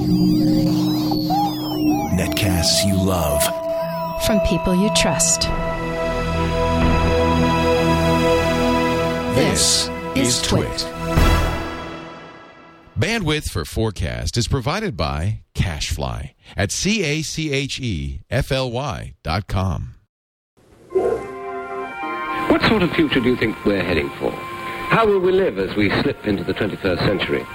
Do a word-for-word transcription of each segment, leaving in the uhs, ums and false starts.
Netcasts you love. From people you trust. This is Twit. Bandwidth for Forecast is provided by CacheFly at C A C H E F L Y dot com. What sort of future do you think we're heading for? How will we live as we slip into the twenty-first century?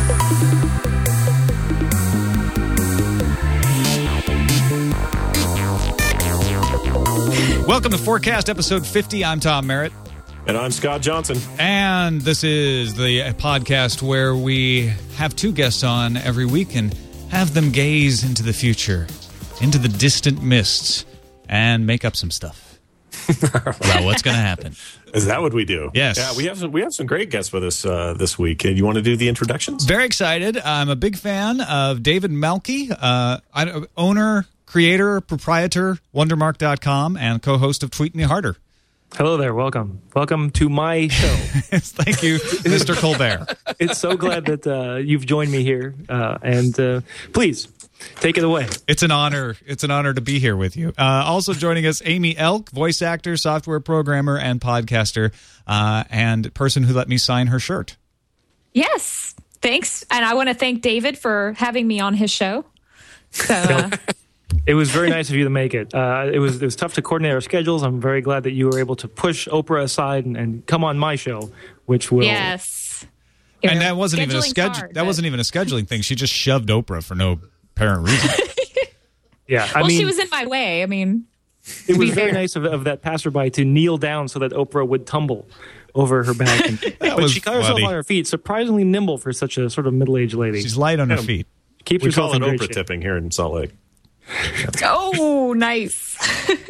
Welcome to Forecast episode fifty. I'm Tom Merritt. And I'm Scott Johnson. And this is the podcast where we have two guests on every week and have them gaze into the future, into the distant mists, and make up some stuff about what's going to happen. Is that what we do? Yes. Yeah, we have some, we have some great guests with us uh, this week. You want to do the introductions? Very excited. I'm a big fan of David Melke, uh, owner, creator, proprietor, Wondermark dot com, and co-host of Tweet Me Harder. Hello there. Welcome. Welcome to my show. Thank you, Mister Colbert. It's so glad that uh, you've joined me here. Uh, and uh, please, take it away. It's an honor. It's an honor to be here with you. Uh, also joining us, Amy Elk, voice actor, software programmer, and podcaster, uh, and person who let me sign her shirt. Yes. Thanks. And I want to thank David for having me on his show. So... Uh, It was very nice of you to make it. Uh, it was it was tough to coordinate our schedules. I'm very glad that you were able to push Oprah aside and, and come on my show, which will yes. And know, that wasn't even a schedule. Hard, that wasn't even a scheduling thing. She just shoved Oprah for no apparent reason. yeah, I well, mean, she was in my way. I mean, it was very nice of, of that passerby to kneel down so that Oprah would tumble over her back. And, but she got herself funny. on her feet, surprisingly nimble for such a sort of middle-aged lady. She's light on yeah, her feet. Keep we yourself call it in great Oprah shape. tipping here in Salt Lake. Oh, nice.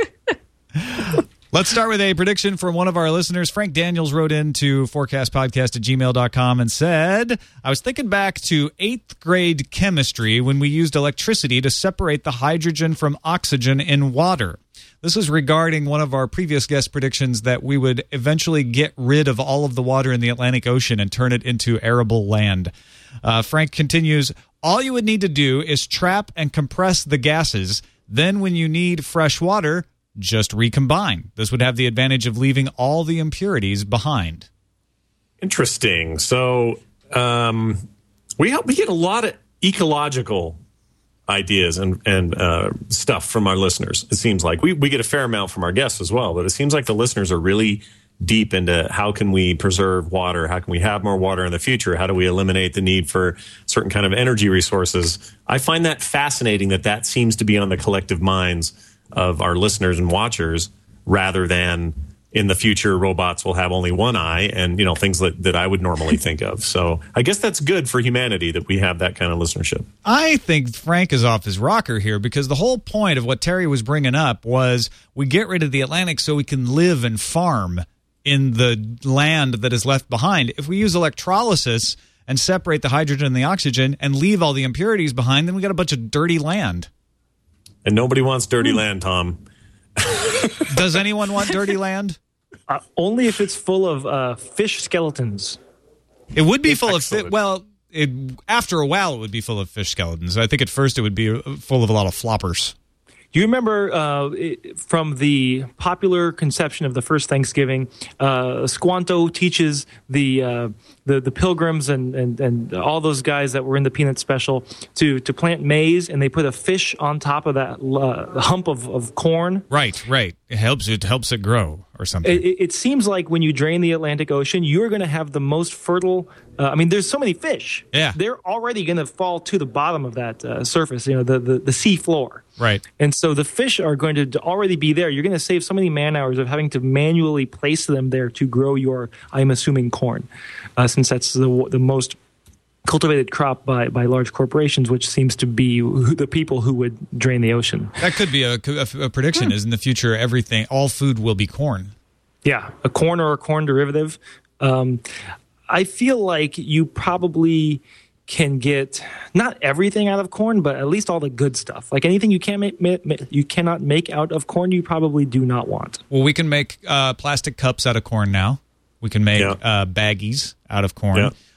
Let's start with a prediction from one of our listeners. Frank Daniels wrote into forecastpodcast at gmail dot com and said, I was thinking back to eighth grade chemistry when we used electricity to separate the hydrogen from oxygen in water. This is regarding one of our previous guest predictions that we would eventually get rid of all of the water in the Atlantic Ocean and turn it into arable land. Uh, Frank continues, all you would need to do is trap and compress the gases. Then when you need fresh water, just recombine. This would have the advantage of leaving all the impurities behind. Interesting. So um, we we get a lot of ecological ideas and, and uh, stuff from our listeners, it seems like. We, we get a fair amount from our guests as well, but it seems like the listeners are really deep into how can we preserve water, how can we have more water in the future, how do we eliminate the need for certain kind of energy resources. I find that fascinating that that seems to be on the collective minds of our listeners and watchers rather than in the future robots will have only one eye and, you know, things that, that I would normally think of. So I guess that's good for humanity that we have that kind of listenership. I think Frank is off his rocker here because the whole point of what Terry was bringing up was we get rid of the Atlantic so we can live and farm in the land that is left behind. If we use electrolysis and separate the hydrogen and the oxygen and leave all the impurities behind, then we got a bunch of dirty land. And nobody wants dirty land, Tom. Does anyone want dirty land? Uh, only if it's full of uh, fish skeletons. It would be full Excellent. of, fi- well, it, after a while it would be full of fish skeletons. I think at first it would be full of a lot of floppers. Do you remember uh, it, from the popular conception of the first Thanksgiving, uh, Squanto teaches the, uh, the the pilgrims and, and, and all those guys that were in the Peanut special to, to plant maize, and they put a fish on top of that uh, hump of, of corn. Right, right. It helps it helps it grow or something. It, it seems like when you drain the Atlantic Ocean, you're going to have the most fertile. Uh, I mean, there's so many fish. Yeah, they're already going to fall to the bottom of that uh, surface. You know, the, the the sea floor. Right. And so the fish are going to already be there. You're going to save so many man hours of having to manually place them there to grow your, I'm assuming, corn, uh, since that's the the most cultivated crop by, by large corporations, which seems to be who, the people who would drain the ocean. That could be a, a, a prediction. Is in the future, everything, all food will be corn. Yeah, a corn or a corn derivative. Um, I feel like you probably can get not everything out of corn, but at least all the good stuff. Like anything you can't make, you cannot make out of corn, you probably do not want. Well, we can make uh, plastic cups out of corn now. We can make yeah. uh, baggies out of corn. Yeah.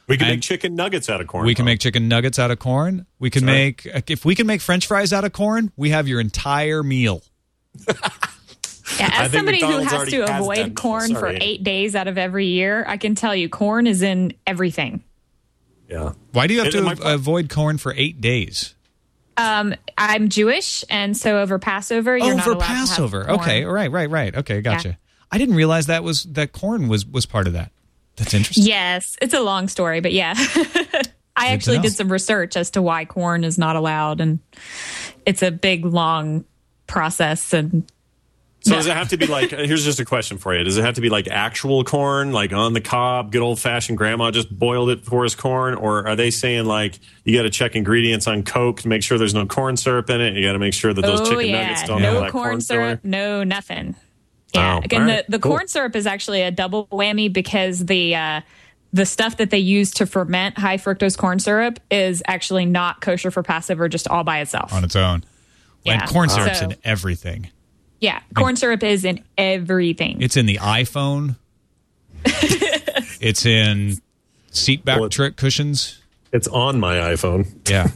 We can And make chicken nuggets out of corn. We can though. make chicken nuggets out of corn. We can Sorry. make if we can make French fries out of corn, we have your entire meal. Yeah, I as think somebody who McDonald's has already to has avoid that. corn for Sorry. eight days out of every year, I can tell you corn is in everything. Yeah. Why do you have And- to and my- avoid corn for eight days? Um, I'm Jewish, and so over Passover, you're oh, not for allowed Passover. to have corn. Okay, right, right, right. Okay, gotcha. Yeah. I didn't realize that was that corn was was part of that. That's interesting. Yes, it's a long story, but yeah. I actually know. did some research as to why corn is not allowed, and it's a big, long process. And So does it have to be like, here's just a question for you. Does it have to be like actual corn, like on the cob, good old fashioned grandma just boiled it for us corn? Or are they saying like, you got to check ingredients on Coke to make sure there's no corn syrup in it? You got to make sure that those oh chicken yeah, nuggets don't have no that corn, corn syrup, filler? no nothing. Yeah, Oh, and all right, the, the cool. corn syrup is actually a double whammy because the uh, the stuff that they use to ferment high fructose corn syrup is actually not kosher for Passover, just all by itself. On its own. Yeah. And corn syrup's So- in everything. Yeah, corn syrup is in everything. It's in the iPhone. It's in seat back Well, it- trick cushions. It's on my iPhone. Yeah.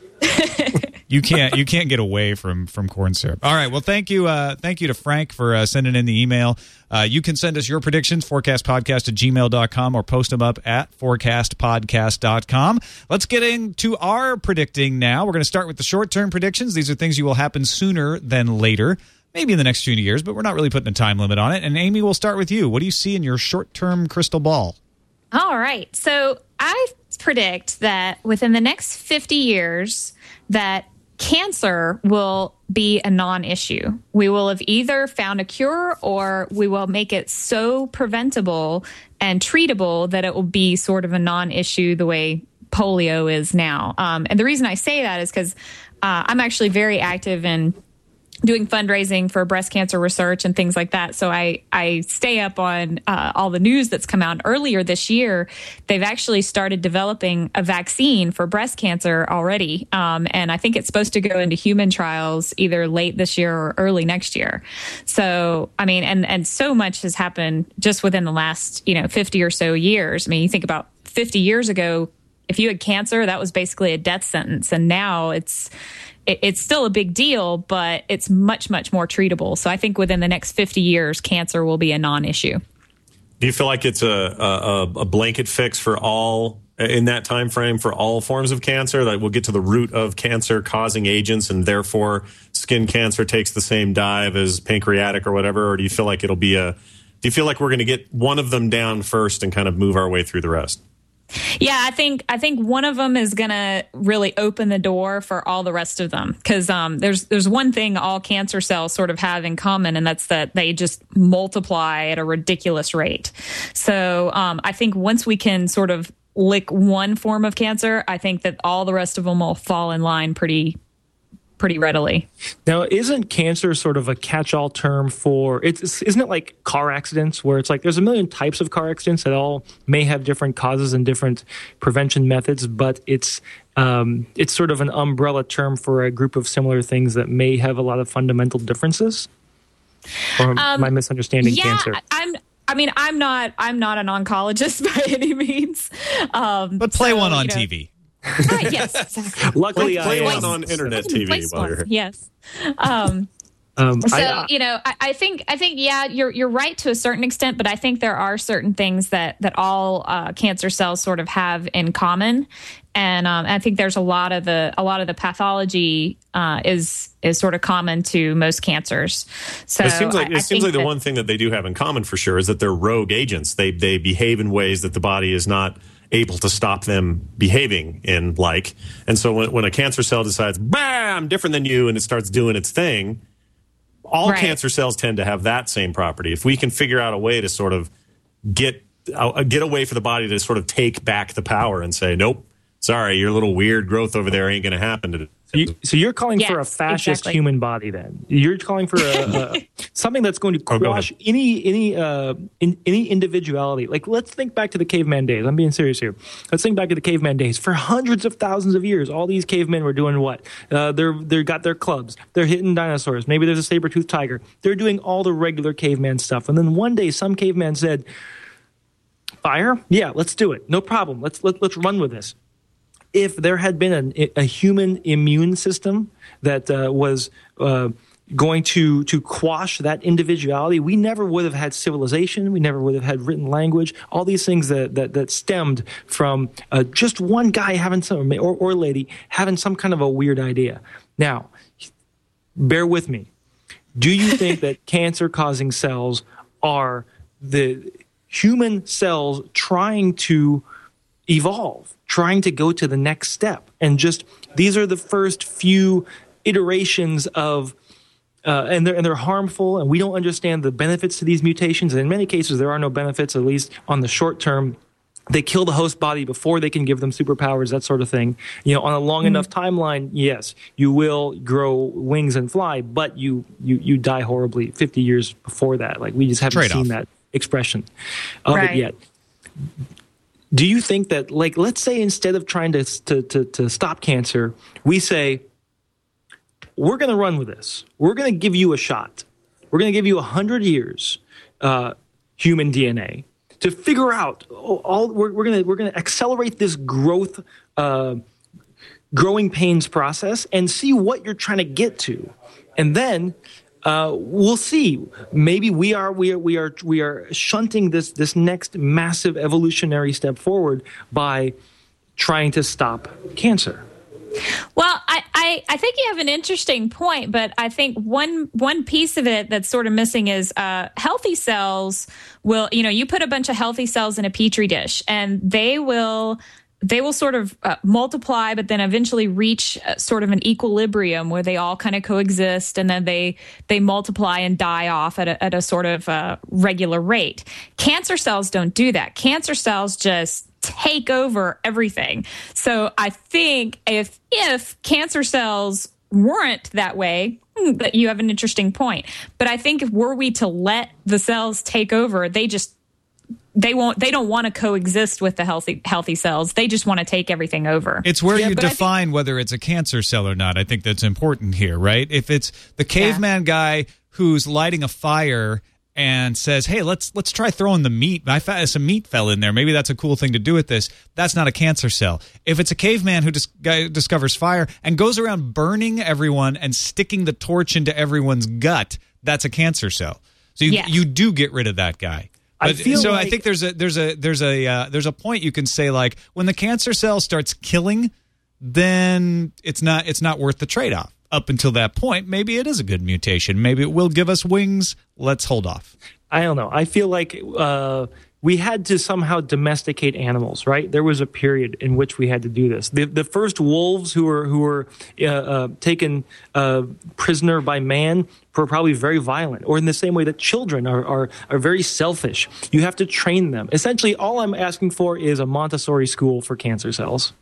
You can't you can't get away from from corn syrup. All right. Well, thank you. Uh, thank you to Frank for uh, sending in the email. Uh, you can send us your predictions, forecastpodcast at gmail dot com, or post them up at forecast podcast dot com. Let's get into our predicting now. We're going to start with the short-term predictions. These are things you will happen sooner than later, maybe in the next few years, but we're not really putting a time limit on it. And Amy, we'll start with you. What do you see in your short-term crystal ball? All right. So I predict that within the next fifty years that cancer will be a non-issue. We will have either found a cure or we will make it so preventable and treatable that it will be sort of a non-issue the way polio is now. Um, and the reason I say that is because uh, I'm actually very active in doing fundraising for breast cancer research and things like that. So I, I stay up on uh, all the news that's come out. Earlier this year, they've actually started developing a vaccine for breast cancer already. Um, and I think it's supposed to go into human trials either late this year or early next year. So, I mean, and, and so much has happened just within the last, you know, fifty or so years. I mean, you think about fifty years ago, if you had cancer, that was basically a death sentence. And now it's, it's still a big deal, but it's much, much more treatable. So I think within the next fifty years, cancer will be a non-issue. Do you feel like it's a, a, a blanket fix for all in that time frame for all forms of cancer? That we'll get to the root of cancer causing agents, and therefore skin cancer takes the same dive as pancreatic or whatever? Or do you feel like it'll be a? Do you feel like we're going to get one of them down first and kind of move our way through the rest? Yeah, I think I think one of them is going to really open the door for all the rest of them, because um, there's there's one thing all cancer cells sort of have in common, and that's that they just multiply at a ridiculous rate. So um, I think once we can sort of lick one form of cancer, I think that all the rest of them will fall in line pretty pretty readily. Now, isn't cancer sort of a catch-all term for, it's, isn't it like car accidents, where it's like there's a million types of car accidents that all may have different causes and different prevention methods, but it's um, it's sort of an umbrella term for a group of similar things that may have a lot of fundamental differences? Or am Um, I misunderstanding yeah, cancer? I'm. I mean, I'm not. I'm not an oncologist by any means. Um, But play so, one on you know- T V. Right, yes, exactly. Luckily, Play I one am. on internet T V Place while you're one, here. yes. Um, Um, so I, you know, I, I think I think yeah, you're you're right to a certain extent, but I think there are certain things that that all uh, cancer cells sort of have in common, and um, I think there's a lot of the a lot of the pathology uh, is is sort of common to most cancers. So It seems like I, I it seems think like the that- one thing that they do have in common for sure is that they're rogue agents. They they behave in ways that the body is not able to stop them behaving in, like. And so when, when a cancer cell decides, bah, I'm different than you, and it starts doing its thing, all Right. cancer cells tend to have that same property. If we can figure out a way to sort of get uh, get a way for the body to sort of take back the power and say, nope, sorry, your little weird growth over there ain't going to happen to You, so you're calling for a Yes, fascist exactly. human body, then you're calling for a, a something that's going to Oh, go quash any any uh, in, any individuality. Like, let's think back to the caveman days. I'm being serious here. Let's think back to the caveman days. For hundreds of thousands of years, all these cavemen were doing what? Uh, they're they got their clubs. They're hitting dinosaurs. Maybe there's a saber-toothed tiger. They're doing all the regular caveman stuff. And then one day, some caveman said, Fire? Yeah, let's do it. No problem. Let's let, let's run with this. If there had been a, a human immune system that uh, was uh, going to to quash that individuality, we never would have had civilization. We never would have had written language. All these things that that, that stemmed from uh, just one guy having some or, or lady having some kind of a weird idea. Now, bear with me. Do you think that cancer-causing cells are the human cells trying to evolve, trying to go to the next step? And just these are the first few iterations of, uh, and they're and they're harmful, and we don't understand the benefits to these mutations. And in many cases, there are no benefits, at least on the short term. They kill the host body before they can give them superpowers, that sort of thing. You know, on a long mm-hmm. enough timeline, yes, you will grow wings and fly, but you you you die horribly fifty years before that. Like, we just haven't Trade seen off. that expression of Right. it yet. Do you think that, like, let's say instead of trying to to to, to stop cancer, we say, we're going to run with this. We're going to give you a shot. We're going to give you one hundred years uh, human D N A to figure out all. We're, we're going to we're going to accelerate this growth, uh, growing pains process, and see what you're trying to get to, and then uh, we'll see. Maybe we are we are we are we are shunting this this next massive evolutionary step forward by trying to stop cancer. Well, I, I, I think you have an interesting point, but I think one one piece of it that's sort of missing is uh, healthy cells will, you know, you put a bunch of healthy cells in a petri dish, and they will they will sort of uh, multiply, but then eventually reach uh, sort of an equilibrium where they all kind of coexist, and then they they multiply and die off at a, at a sort of uh, regular rate. Cancer cells don't do that. Cancer cells just take over everything. So I think if if cancer cells weren't that way, that you have an interesting point. But I think if were we to let the cells take over, they just they won't they don't want to coexist with the healthy healthy cells. They just want to take everything over. It's where Yeah, you but I define whether it's a cancer cell or not. I think that's important here, right? If it's the caveman guy who's lighting a fire and says, "Hey, let's let's try throwing the meat. I found some meat fell in there. Maybe that's a cool thing to do with this." That's not a cancer cell. If it's a caveman who dis- guy discovers fire and goes around burning everyone and sticking the torch into everyone's gut, that's a cancer cell. So you Yes. you do get rid of that guy. I But, feel so I like- think there's a there's a there's a uh, there's a point you can say, like, when the cancer cell starts killing, then it's not it's not worth the trade-off. Up until that point, maybe it is a good mutation. Maybe it will give us wings. Let's hold off. I don't know. I feel like uh, we had to somehow domesticate animals, right? There was a period in which we had to do this. The, the first wolves who were who were uh, uh, taken uh, prisoner by man were probably very violent, or in the same way that children are, are are very selfish. You have to train them. Essentially, all I'm asking for is a Montessori school for cancer cells.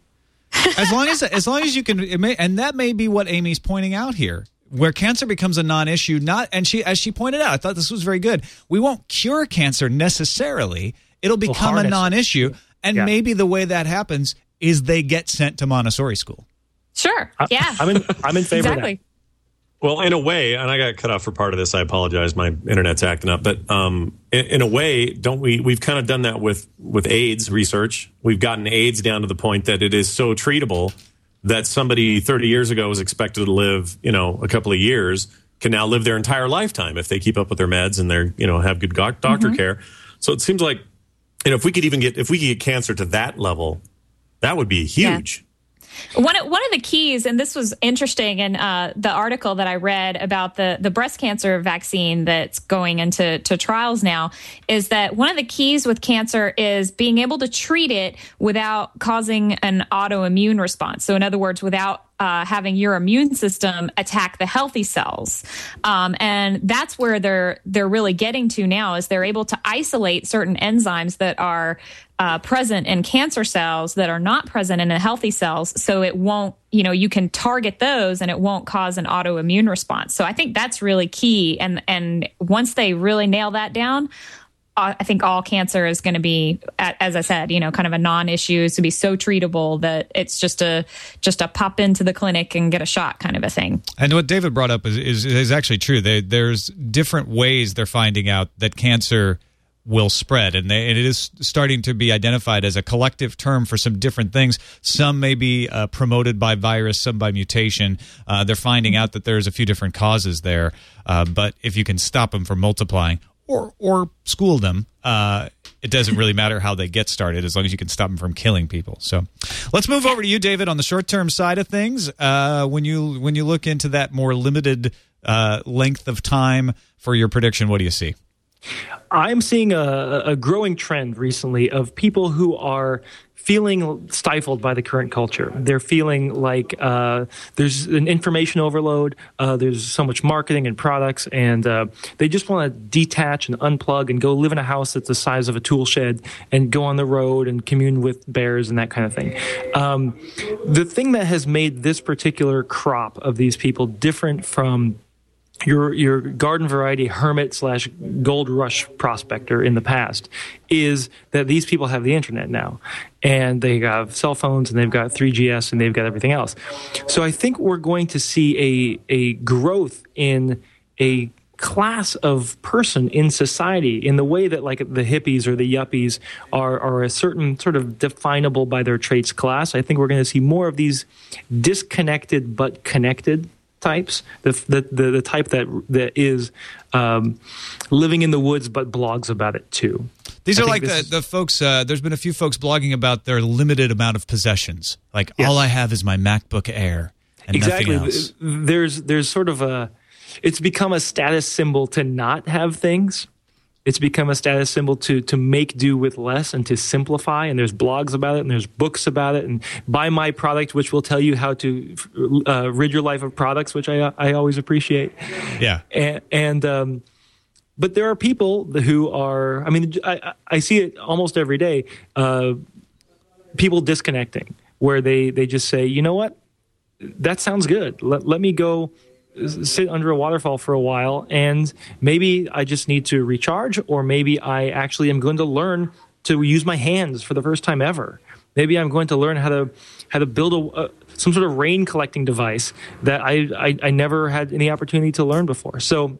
As long as as long as you can, it may, and that may be what Amy's pointing out here, where cancer becomes a non-issue. Not, and she, as she pointed out, I thought this was very good. We won't cure cancer necessarily; it'll become a harness it. non-issue, and Yeah. maybe the way that happens is they get sent to Montessori school. Sure. Yeah. I'm in. I'm in favor of that. exactly. Well, in a way, and I got cut off for part of this. I apologize. My internet's acting up. But um, in, in a way, don't we? We've kind of done that with with AIDS research. We've gotten AIDS down to the point that it is so treatable that somebody thirty years ago was expected to live, you know, a couple of years, can now live their entire lifetime if they keep up with their meds and they're, you know, have good go- doctor Mm-hmm. care. So it seems like, you know, if we could even get if we could get cancer to that level, that would be huge. One of, one of the keys, and this was interesting in uh, the article that I read about the, the breast cancer vaccine that's going into to trials now, is that one of the keys with cancer is being able to treat it without causing an autoimmune response. So in other words, without Uh, having your immune system attack the healthy cells, um, and that's where they're they're really getting to now. Is they're able to isolate certain enzymes that are uh, present in cancer cells that are not present in the healthy cells, so it won't. You know, you can target those, and it won't cause an autoimmune response. So I think that's really key. And and once they really nail that down, I think all cancer is going to be, as I said, you know, kind of a non-issue. It's to be so treatable that it's just a just a pop into the clinic and get a shot kind of a thing. And what David brought up is is, is actually true. They, there's different ways they're finding out that cancer will spread, and, they, and it is starting to be identified as a collective term for some different things. Some may be uh, promoted by virus, some by mutation. Uh, they're finding out that there's a few different causes there, uh, but if you can stop them from multiplying or or school them, uh, it doesn't really matter how they get started as long as you can stop them from killing people. So let's move over to you, David, on the short-term side of things. Uh, when you when you look into that more limited uh, length of time for your prediction, what do you see? I'm seeing a, a growing trend recently of people who are feeling stifled by the current culture. They're feeling like uh, there's an information overload, uh, there's so much marketing and products, and uh, they just want to detach and unplug and go live in a house that's the size of a tool shed and go on the road and commune with bears and that kind of thing. Um, the thing that has made this particular crop of these people different from your your garden variety hermit slash gold rush prospector in the past is that these people have the internet now, and they have cell phones, and they've got three G S, and they've got everything else. So I think we're going to see a a growth in a class of person in society in the way that like the hippies or the yuppies are are a certain sort of definable by their traits class. I think we're going to see more of these disconnected but connected types, the, the the the type that that is um, living in the woods but blogs about it too. These I are like the, is, the folks, uh, there's been a few folks blogging about their limited amount of possessions. Like, yes. all I have is my MacBook Air and exactly. nothing else. There's there's sort of a, it's become a status symbol to not have things. It's become a status symbol to to make do with less and to simplify. And there's blogs about it, and there's books about it, and Buy My Product, which will tell you how to uh, rid your life of products, which I I always appreciate. Yeah. And, and um, but there are people who are. I mean, I I see it almost every day. Uh, people disconnecting, where they they just say, you know what, that sounds good. Let let me go sit under a waterfall for a while, and maybe I just need to recharge, or maybe I actually am going to learn to use my hands for the first time ever. Maybe I'm going to learn how to how to build a, a some sort of rain collecting device that I, I I never had any opportunity to learn before. So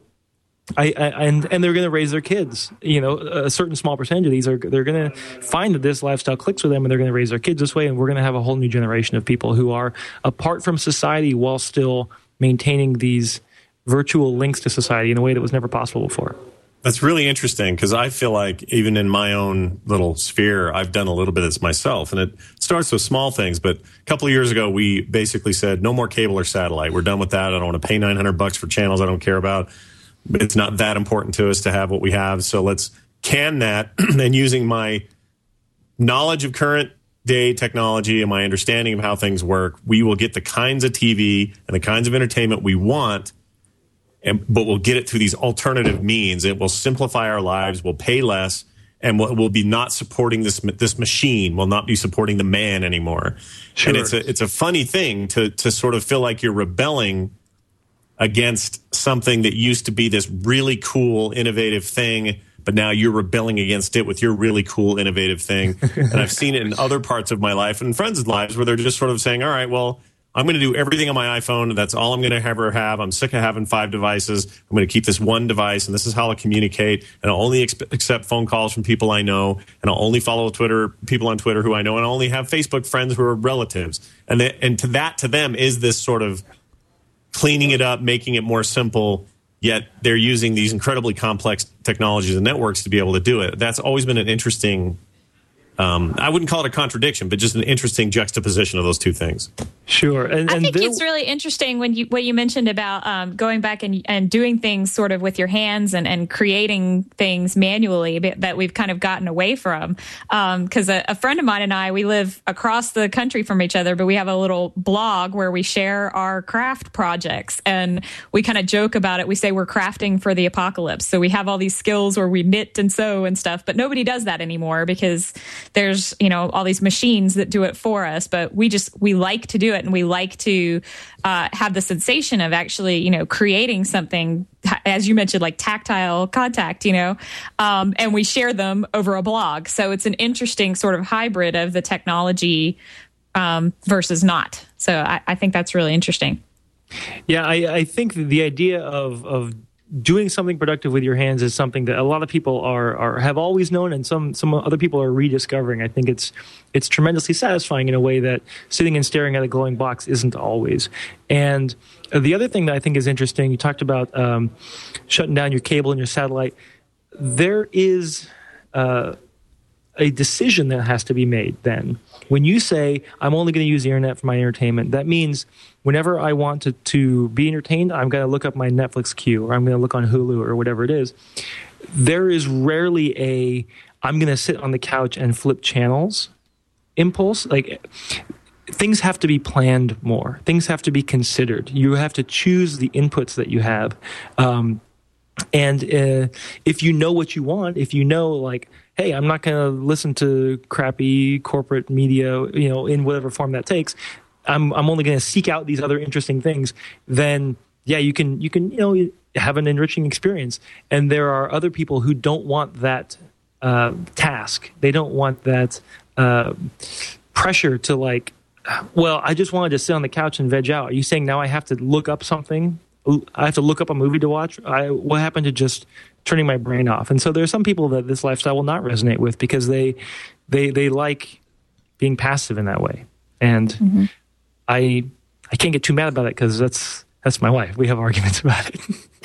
I, I and and they're going to raise their kids. You know, a certain small percentage of these are they're going to find that this lifestyle clicks with them, and they're going to raise their kids this way. And we're going to have a whole new generation of people who are apart from society while still maintaining these virtual links to society in a way that was never possible before. That's really interesting, because I feel like even in my own little sphere, I've done a little bit of this myself. And it starts with small things. But a couple of years ago, we basically said, no more cable or satellite. We're done with that. I don't want to pay nine hundred bucks for channels I don't care about. It's not that important to us to have what we have. So let's can that. And using my knowledge of current day technology and my understanding of how things work, we will get the kinds of T V and the kinds of entertainment we want, and, but we'll get it through these alternative means. It will simplify our lives, we'll pay less, and we'll, we'll be not supporting this this machine. We'll not be supporting the man anymore. Sure. And it's a it's a funny thing to to sort of feel like you're rebelling against something that used to be this really cool, innovative thing, but now you're rebelling against it with your really cool, innovative thing. And I've seen it in other parts of my life and friends' lives where they're just sort of saying, all right, well, I'm going to do everything on my iPhone. That's all I'm going to ever have. I'm sick of having five devices. I'm going to keep this one device, and this is how I'll communicate. And I'll only exp- accept phone calls from people I know, and I'll only follow Twitter people on Twitter who I know, and I'll only have Facebook friends who are relatives. And th- and to that, to them, is this sort of cleaning it up, making it more simple, yet they're using these incredibly complex technologies and networks to be able to do it. That's always been an interesting, um, I wouldn't call it a contradiction, but just an interesting juxtaposition of those two things. Sure. And, I and think there, it's really interesting when you what you mentioned about um, going back and, and doing things sort of with your hands and, and creating things manually that we've kind of gotten away from. Because um, a, a friend of mine and I, we live across the country from each other, but we have a little blog where we share our craft projects, and we kind of joke about it. We say we're crafting for the apocalypse. So we have all these skills where we knit and sew and stuff, but nobody does that anymore because there's, you know, all these machines that do it for us. But we just, we like to do it. And we like to uh, have the sensation of actually, you know, creating something, as you mentioned, like tactile contact, you know, um, and we share them over a blog. So it's an interesting sort of hybrid of the technology um, versus not. So I, I think that's really interesting. Yeah, I, I think the idea of, of doing something productive with your hands is something that a lot of people are, are have always known, and some some other people are rediscovering. I think it's it's tremendously satisfying in a way that sitting and staring at a glowing box isn't always. And the other thing that I think is interesting, you talked about um, shutting down your cable and your satellite. There is uh, a decision that has to be made then. When you say, I'm only going to use the internet for my entertainment, that means whenever I want to, to be entertained, I'm going to look up my Netflix queue, or I'm going to look on Hulu or whatever it is. There is rarely a, I'm going to sit on the couch and flip channels impulse. Like, things have to be planned more. Things have to be considered. You have to choose the inputs that you have. Um, and uh, if you know what you want, if you know, like, hey, I'm not going to listen to crappy corporate media, you know, in whatever form that takes, I'm I'm only going to seek out these other interesting things, then yeah, you can you can you know have an enriching experience. And there are other people who don't want that uh, task. They don't want that uh, pressure to, like, well, I just wanted to sit on the couch and veg out. Are you saying now I have to look up something? I have to look up a movie to watch? I, what happened to just turning my brain off? And so there are some people that this lifestyle will not resonate with because they they they like being passive in that way. And mm-hmm. I I can't get too mad about it because that's that's my wife. We have arguments about it.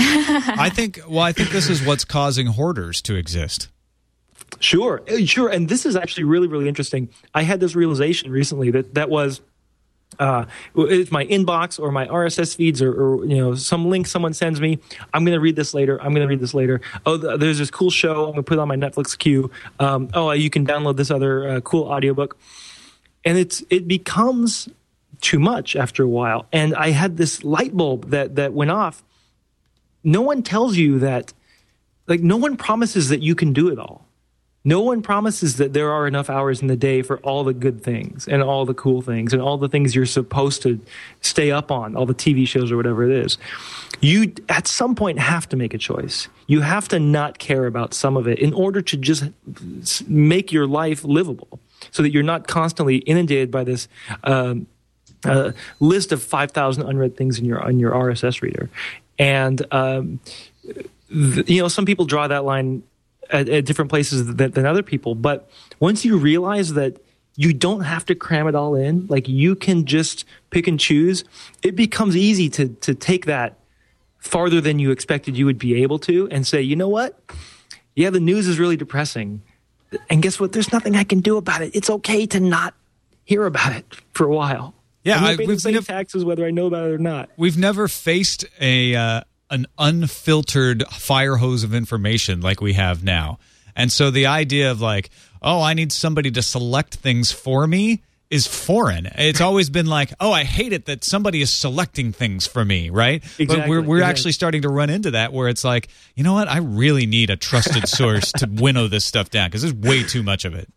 I think well, I think this is what's causing hoarders to exist. Sure, sure. And this is actually really, really interesting. I had this realization recently that that was uh, it's my inbox or my R S S feeds or, or you know some link someone sends me. I'm going to read this later. I'm going to read this later. Oh, th- there's this cool show. I'm going to put it on my Netflix queue. Um, oh, you can download this other uh, cool audiobook. And it's it becomes too much after a while. And I had this light bulb that that went off. No one tells you that, like, no one promises that you can do it all. No one promises that there are enough hours in the day for all the good things and all the cool things and all the things you're supposed to stay up on, all the T V shows or whatever it is. You, at some point, have to make a choice. You have to not care about some of it in order to just make your life livable so that you're not constantly inundated by this um, uh, list of five thousand unread things in your, on your R S S reader. And, um, th- you know, some people draw that line At, at different places than, than other people. But once you realize that you don't have to cram it all in, like you can just pick and choose, it becomes easy to to take that farther than you expected you would be able to and say, you know what? Yeah, the news is really depressing. And guess what? There's nothing I can do about it. It's okay to not hear about it for a while. Yeah, I'm I, we've pay nev- taxes whether I know about it or not. We've never faced a... Uh an unfiltered fire hose of information like we have now. And so the idea of like, oh, I need somebody to select things for me is foreign. It's always been like, oh, I hate it that somebody is selecting things for me, right? Exactly, but we're we're exactly. actually starting to run into that where it's like, you know what? I really need a trusted source to winnow this stuff down because there's way too much of it.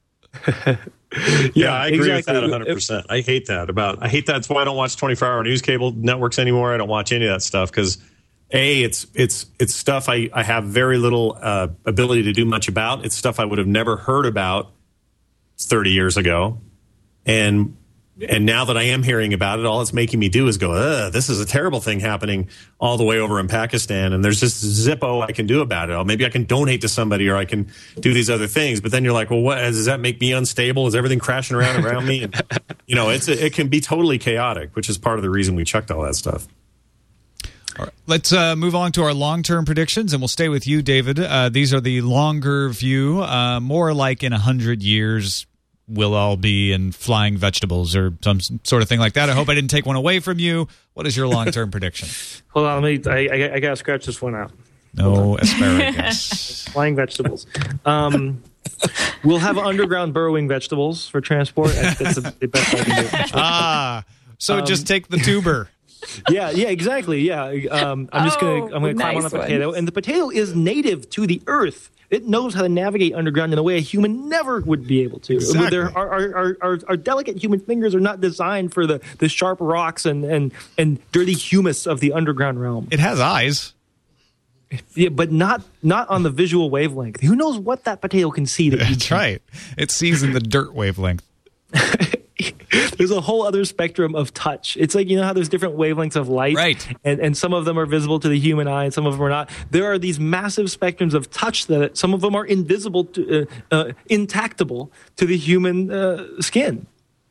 Yeah, I agree exactly. with that one hundred percent. I hate that about I hate that. That's why I don't watch twenty-four hour news cable networks anymore. I don't watch any of that stuff because A, it's it's it's stuff I, I have very little uh, ability to do much about. It's stuff I would have never heard about thirty years ago. And and now that I am hearing about it, all it's making me do is go, ugh, this is a terrible thing happening all the way over in Pakistan. And there's just zippo I can do about it. Or maybe I can donate to somebody or I can do these other things. But then you're like, well, what does that make me unstable? Is everything crashing around around me? And, you know, it's it can be totally chaotic, which is part of the reason we checked all that stuff. All right, let's uh, move on to our long-term predictions, and we'll stay with you, David. Uh, these are the longer view, uh, more like in one hundred years, we'll all be in flying vegetables or some sort of thing like that. I hope I didn't take one away from you. What is your long-term prediction? Hold on, let me, I, I, I got to scratch this one out. No asparagus. Flying vegetables. Um, we'll have underground burrowing vegetables for transport. That's the best I can do. Ah, so um, just take the tuber. Yeah, yeah, exactly. Yeah, um, I'm just gonna I'm gonna climb nice on a potato, ones. and the potato is native to the earth. It knows how to navigate underground in a way a human never would be able to. Exactly. There, our, our, our, our, our delicate human fingers are not designed for the, the sharp rocks and, and, and dirty humus of the underground realm. It has eyes. Yeah, but not not on the visual wavelength. Who knows what that potato can see? That you That's can't? right. It sees in the dirt wavelength. there's a whole other spectrum of touch. It's like, you know how there's different wavelengths of light, right? And and some of them are visible to the human eye, and some of them are not. There are these massive spectrums of touch that some of them are invisible, to, uh, uh, intactable to the human uh, skin.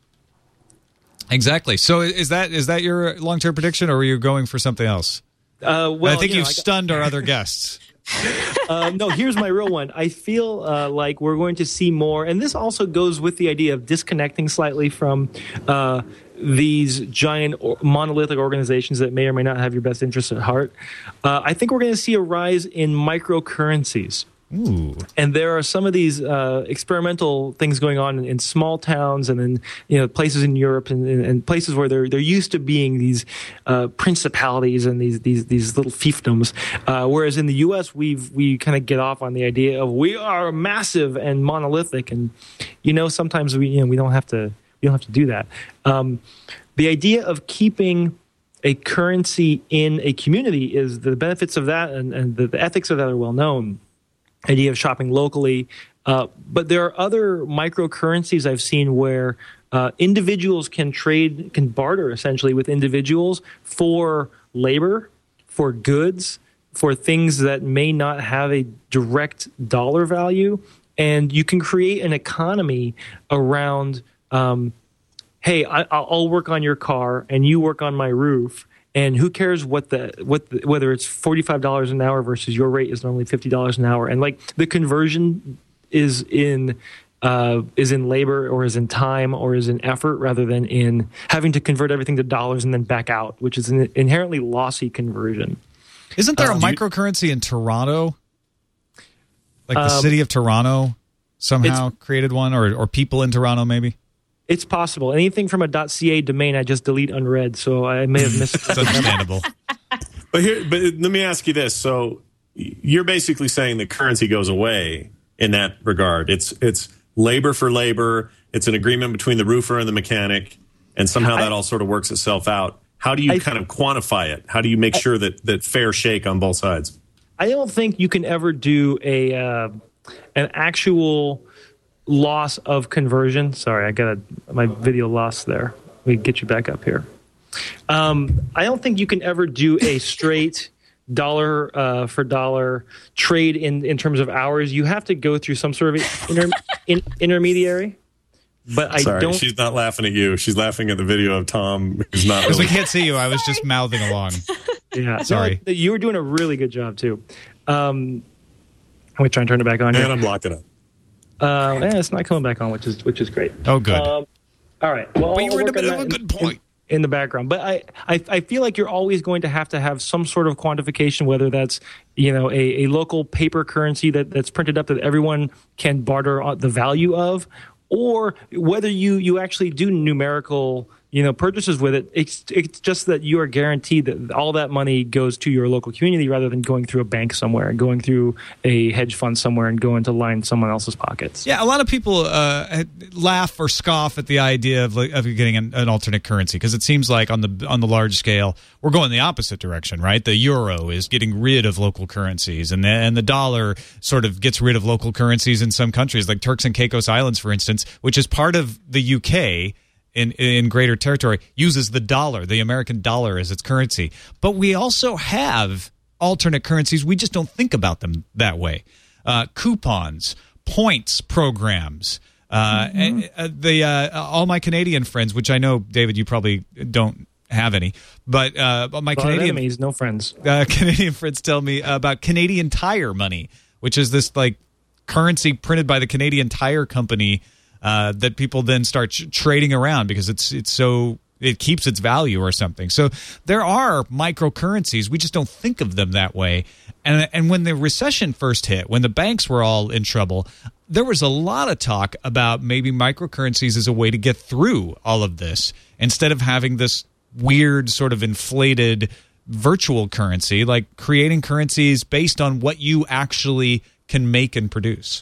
Exactly. So is that is that your long-term prediction, or were you going for something else? Uh, well, I think you you've know, stunned our other guests. uh, no, here's my real one. I feel uh, like we're going to see more, and this also goes with the idea of disconnecting slightly from uh, these giant or monolithic organizations that may or may not have your best interests at heart. Uh, I think we're going to see a rise in microcurrencies. Ooh. And there are some of these uh, experimental things going on in, in small towns and in, you know, places in Europe and, and, and places where there there used to being these uh, principalities and these these these little fiefdoms. Uh, whereas in the U S we've we kind of get off on the idea of we are massive and monolithic, and you know sometimes we you know we don't have to we don't have to do that. Um, the idea of keeping a currency in a community is the benefits of that, and, and the, the ethics of that are well known. Idea of shopping locally. Uh, but there are other microcurrencies I've seen where uh, individuals can trade, can barter essentially with individuals for labor, for goods, for things that may not have a direct dollar value. And you can create an economy around, um, hey, I, I'll work on your car and you work on my roof. And who cares what the what the, whether it's forty-five dollars an hour versus your rate is normally fifty dollars an hour, and like the conversion is in uh, is in labor or is in time or is in effort rather than in having to convert everything to dollars and then back out, which is an inherently lossy conversion. Isn't there a Um, microcurrency in Toronto? Like the Um, city of Toronto somehow created one, or or people in Toronto maybe? It's possible. Anything from a .ca domain, I just delete unread, so I may have missed. It's understandable. But here, but let me ask you this: so you're basically saying that currency goes away in that regard. It's it's labor for labor. It's an agreement between the roofer and the mechanic, and somehow that I, all sort of works itself out. How do you I, kind of quantify it? How do you make I, sure that that fair shake on both sides? I don't think you can ever do a uh, an actual loss of conversion. Sorry, I got a, my video lost there. Let me get you back up here. Um, I don't think you can ever do a straight dollar uh, for dollar trade in, in terms of hours. You have to go through some sort of inter, in, intermediary. But I Sorry, don't. she's not laughing at you. She's laughing at the video of Tom, who's not Because really. we can't see you, I was just mouthing along. Yeah, Sorry. No, you were doing a really good job too. Um, I'm gonna try and turn it back on. And here. I'm locking up. Uh, yeah, it's not coming back on, which is which is great. Oh, good. Um, all right. Well, But you I'll were in the work on middle of that a good in- point. In, in the background, but I, I I feel like you're always going to have to have some sort of quantification, whether that's you know a, a local paper currency that, that's printed up that everyone can barter on the value of, or whether you you actually do numerical you know purchases with it. It's it's just that you are guaranteed that all that money goes to your local community rather than going through a bank somewhere and going through a hedge fund somewhere and going to line someone else's pockets. Yeah, a lot of people uh, laugh or scoff at the idea of, like, of getting an, an alternate currency because it seems like on the on the large scale we're going the opposite direction, right? The euro is getting rid of local currencies, and the, and the dollar sort of gets rid of local currencies in some countries, like Turks and Caicos Islands, for instance, which is part of the U K. In, in greater territory, uses the dollar, the American dollar, as its currency. But we also have alternate currencies. We just don't think about them that way. Uh, coupons, points programs. Uh, Mm-hmm. and, uh, the uh, all my Canadian friends, which I know, David, you probably don't have any, but uh, my Lot of Canadian enemies, no friends. uh, Canadian friends tell me about Canadian Tire money, which is this like currency printed by the Canadian Tire Company. Uh, that people then start ch- trading around because it's it's so it keeps its value or something. So there are microcurrencies. We just don't think of them that way. And and when the recession first hit, when the banks were all in trouble, there was a lot of talk about maybe microcurrencies as a way to get through all of this instead of having this weird sort of inflated virtual currency, like creating currencies based on what you actually can make and produce.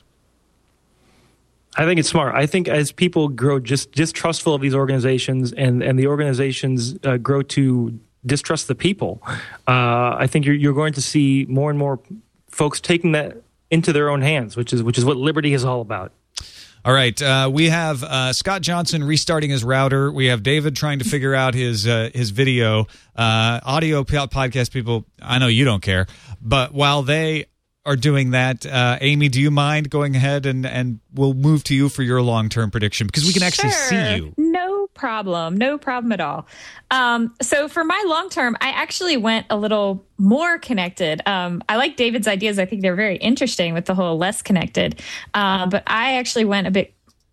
I think it's smart. I think as people grow just distrustful of these organizations and, and the organizations uh, grow to distrust the people, uh, I think you're, you're going to see more and more folks taking that into their own hands, which is which is what liberty is all about. All right, uh, we have uh, Scott Johnson restarting his router. We have David trying to figure out his uh, his video. Uh, audio podcast people, I know you don't care, but while they are doing that, uh, Amy, do you mind going ahead and, and we'll move to you for your long-term prediction because we can actually Sure. see you. No problem. No problem at all. Um, so for my long term, I actually went a little more connected. Um, I like David's ideas. I think they're very interesting with the whole less connected. Uh, but I actually went a bit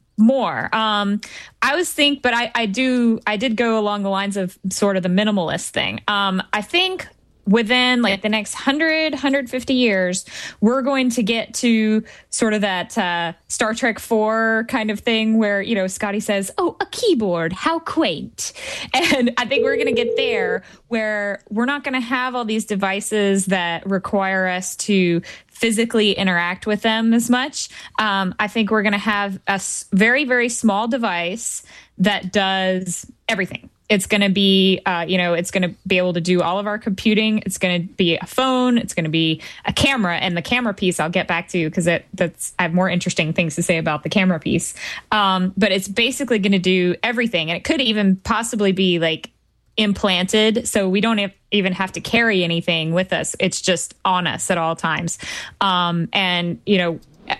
more. Um, I was think, but I, I do, I did go along the lines of sort of the minimalist thing. Um, I think within like the next one hundred, one hundred fifty years, we're going to get to sort of that uh, Star Trek four kind of thing where, you know, Scotty says, oh, a keyboard, how quaint. And I think we're going to get there where we're not going to have all these devices that require us to physically interact with them as much. Um, I think we're going to have a s- very, very small device that does everything. It's going to be, uh, you know, it's going to be able to do all of our computing. It's going to be a phone. It's going to be a camera. And the camera piece I'll get back to because it that's I have more interesting things to say about the camera piece. Um, but it's basically going to do everything. And it could even possibly be like implanted. So we don't have, even have to carry anything with us. It's just on us at all times. Um, and, you know,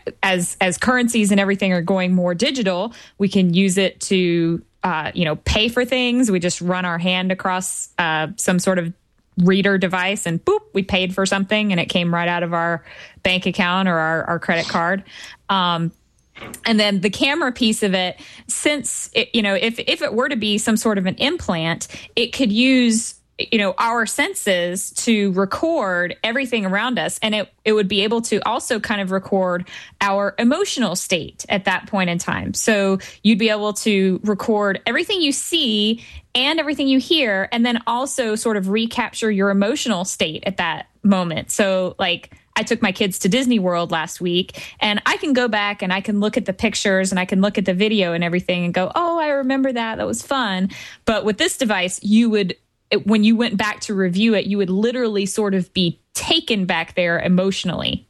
as as currencies and everything are going more digital, we can use it to Uh, you know, pay for things. We just run our hand across uh, some sort of reader device and boop, we paid for something and it came right out of our bank account or our, our credit card. Um, and then the camera piece of it, since, it, you know, if, if it were to be some sort of an implant, it could use, you know, our senses to record everything around us. And it, it would be able to also kind of record our emotional state at that point in time. So you'd be able to record everything you see and everything you hear, and then also sort of recapture your emotional state at that moment. So like, I took my kids to Disney World last week, and I can go back and I can look at the pictures and I can look at the video and everything and go, oh, I remember that. That was fun. But with this device, you would, when you went back to review it, you would literally sort of be taken back there emotionally.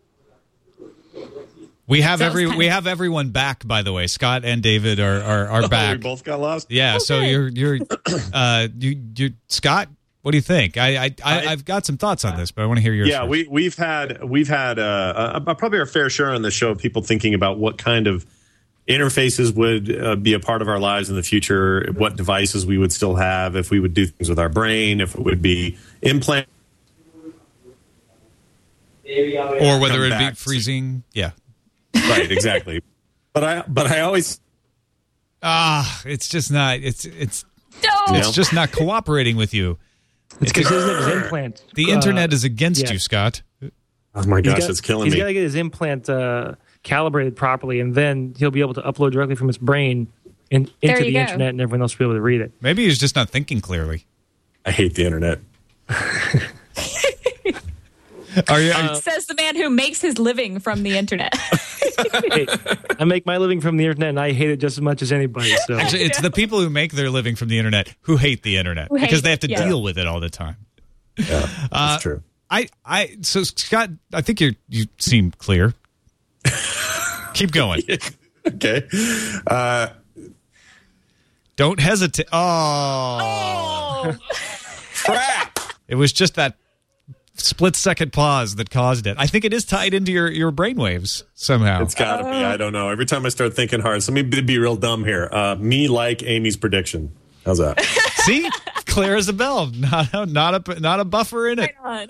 We have So every it's kind we of- have everyone back, by the way. Scott and David are are, are Oh, back. we both got lost. Yeah, so good. you're you're uh you you Scott, what do you think? I I, I I- I've got some thoughts on this, but I want to hear yours. Yeah, first. we we've had we've had uh, uh, probably our fair share on the show of people thinking about what kind of interfaces would uh, be a part of our lives in the future, what devices we would still have, if we would do things with our brain, if it would be implant, or whether come it'd be back. freezing. Yeah. right? Exactly. But I but I always Ah, it's just not it's it's No. it's just not cooperating with you. It's because his name is implant. The Uh, internet is against yeah. you, Scott. oh my he's gosh, got- it's killing He's me. got to get his implant uh, calibrated properly, and then he'll be able to upload directly from his brain in, There into you the go. internet, and everyone else will be able to read it. Maybe he's just not thinking clearly. I hate the internet. Are you? are you- Says the man who makes his living from the internet. Hey, I make my living from the internet, and I hate it just as much as anybody. So Actually, it's the people who make their living from the internet who hate the internet Who hate- because they have to yeah. deal with it all the time. Yeah, that's true. I, I, so Scott, I think you you seem clear. Keep going. Okay. Uh, Don't hesitate. Oh, Oh. crap. it was just that split second pause that caused it. I think it is tied into your your brainwaves somehow. It's got to be. I don't know. Every time I start thinking hard, so let me be, be real dumb here. Uh, me like Amy's prediction. How's that? See, clear as a bell. Not a, not a not a buffer in it. God.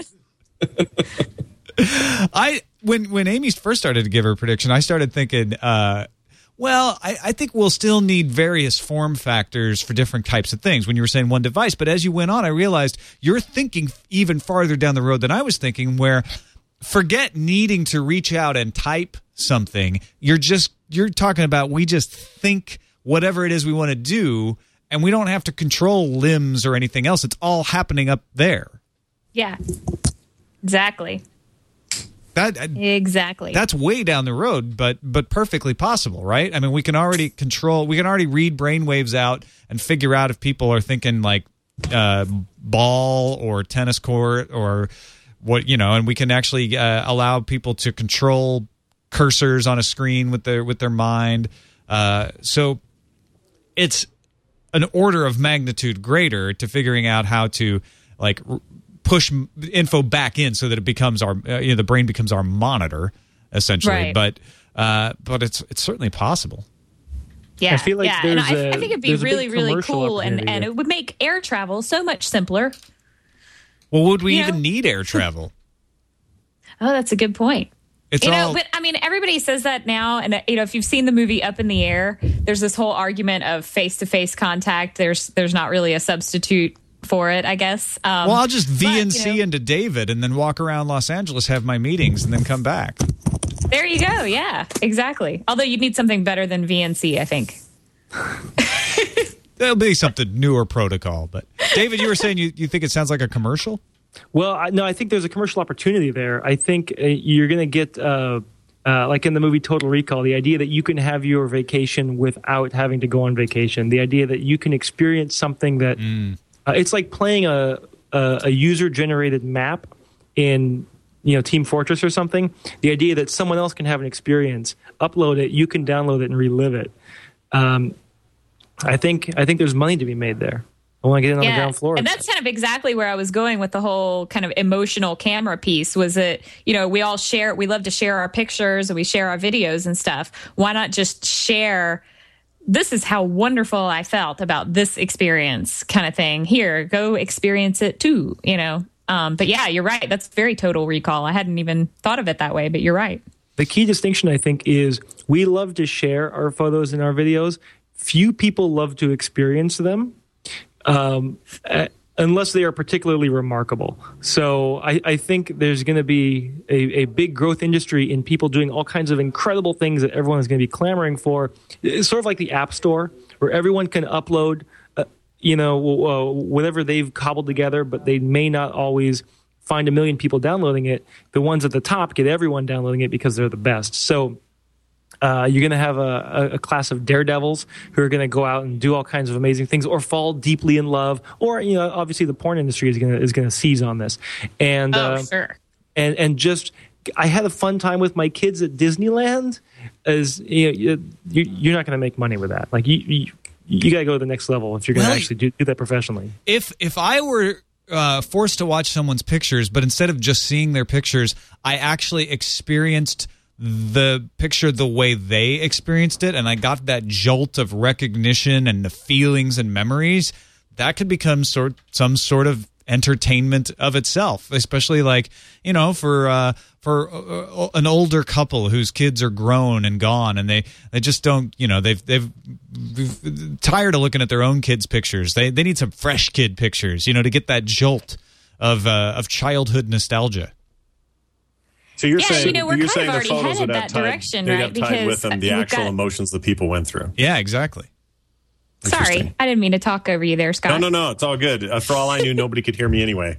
I when when Amy first started to give her prediction, I started thinking, uh, well, I, I think we'll still need various form factors for different types of things when you were saying one device. But as you went on, I realized you're thinking even farther down the road than I was thinking, where forget needing to reach out and type something. You're just you're talking about we just think whatever it is we want to do, and we don't have to control limbs or anything else. It's all happening up there. Yeah. Exactly. That Exactly. That's way down the road, but but perfectly possible, right? I mean, we can already control, we can already read brainwaves out and figure out if people are thinking like uh, ball or tennis court or what, you know, and we can actually uh, allow people to control cursors on a screen with their with their mind. Uh, so it's an order of magnitude greater to figuring out how to like r- push m- info back in so that it becomes our uh, you know the brain becomes our monitor essentially. Right. But uh, but it's it's certainly possible. Yeah, I feel like yeah. And there's I, a- I think it'd be there's a big really, really commercial cool, and, opportunity and there. it would make air travel so much simpler. Well, would we You even know? need air travel? Oh, that's a good point. It's you all know, but I mean, everybody says that now, and uh, you know, if you've seen the movie Up in the Air, there's this whole argument of face-to-face contact. There's there's not really a substitute for it, I guess. Um, well, I'll just V N C but, you know, into David and then walk around Los Angeles, have my meetings, and then come back. there you go. Yeah, exactly. Although you'd need something better than V N C, I think. There'll be something newer protocol. But David, you were saying you, you think it sounds like a commercial? Well, I, no, I think there's a commercial opportunity there. I think uh, you're going to get, uh, uh, like in the movie Total Recall, the idea that you can have your vacation without having to go on vacation. The idea that you can experience something that Mm. uh, it's like playing a a, a user generated map in you know Team Fortress or something. The idea that someone else can have an experience, upload it, you can download it and relive it. Um, I think I think there's money to be made there. I want to get in on the ground floor. And that's kind of exactly where I was going with the whole kind of emotional camera piece was that, you know, we all share, we love to share our pictures and we share our videos and stuff. Why not just share, this is how wonderful I felt about this experience kind of thing. Here, go experience it too, you know. Um, but yeah, you're right. That's very Total Recall. I hadn't even thought of it that way, but you're right. The key distinction, I think, is we love to share our photos and our videos. Few people love to experience them. Um, uh, unless they are particularly remarkable. So I, I think there's going to be a, a big growth industry in people doing all kinds of incredible things that everyone is going to be clamoring for. It's sort of like the App Store, where everyone can upload, uh, you know, uh, whatever they've cobbled together, but they may not always find a million people downloading it. The ones at the top get everyone downloading it because they're the best. So Uh, you're going to have a, a class of daredevils who are going to go out and do all kinds of amazing things, or fall deeply in love, or you know, obviously the porn industry is going to is going to seize on this. And Oh, uh, sure. and and just, I had a fun time with my kids at Disneyland. As you know, you, you're not going to make money with that. Like you, you, you got to go to the next level if you're going to Well, actually do, do that professionally. If if I were uh, forced to watch someone's pictures, but instead of just seeing their pictures, I actually experienced the picture the way they experienced it, and I got that jolt of recognition and the feelings and memories, that could become sort some sort of entertainment of itself, especially like, you know, for uh, for uh, an older couple whose kids are grown and gone, and they, they just don't, you know, they've they've tired of looking at their own kids' pictures. They they need some fresh kid pictures, you know, to get that jolt of uh, of childhood nostalgia. So you're Yeah, saying you know, we're you're kind saying of the already photos headed would have that tied, direction, they'd right? have tied with Because, them the we've actual got- emotions that people went through. Yeah, exactly. Sorry, Interesting. I didn't mean to talk over you there, Scott. No, no, no. It's all good. Uh, For all I knew, nobody could hear me anyway.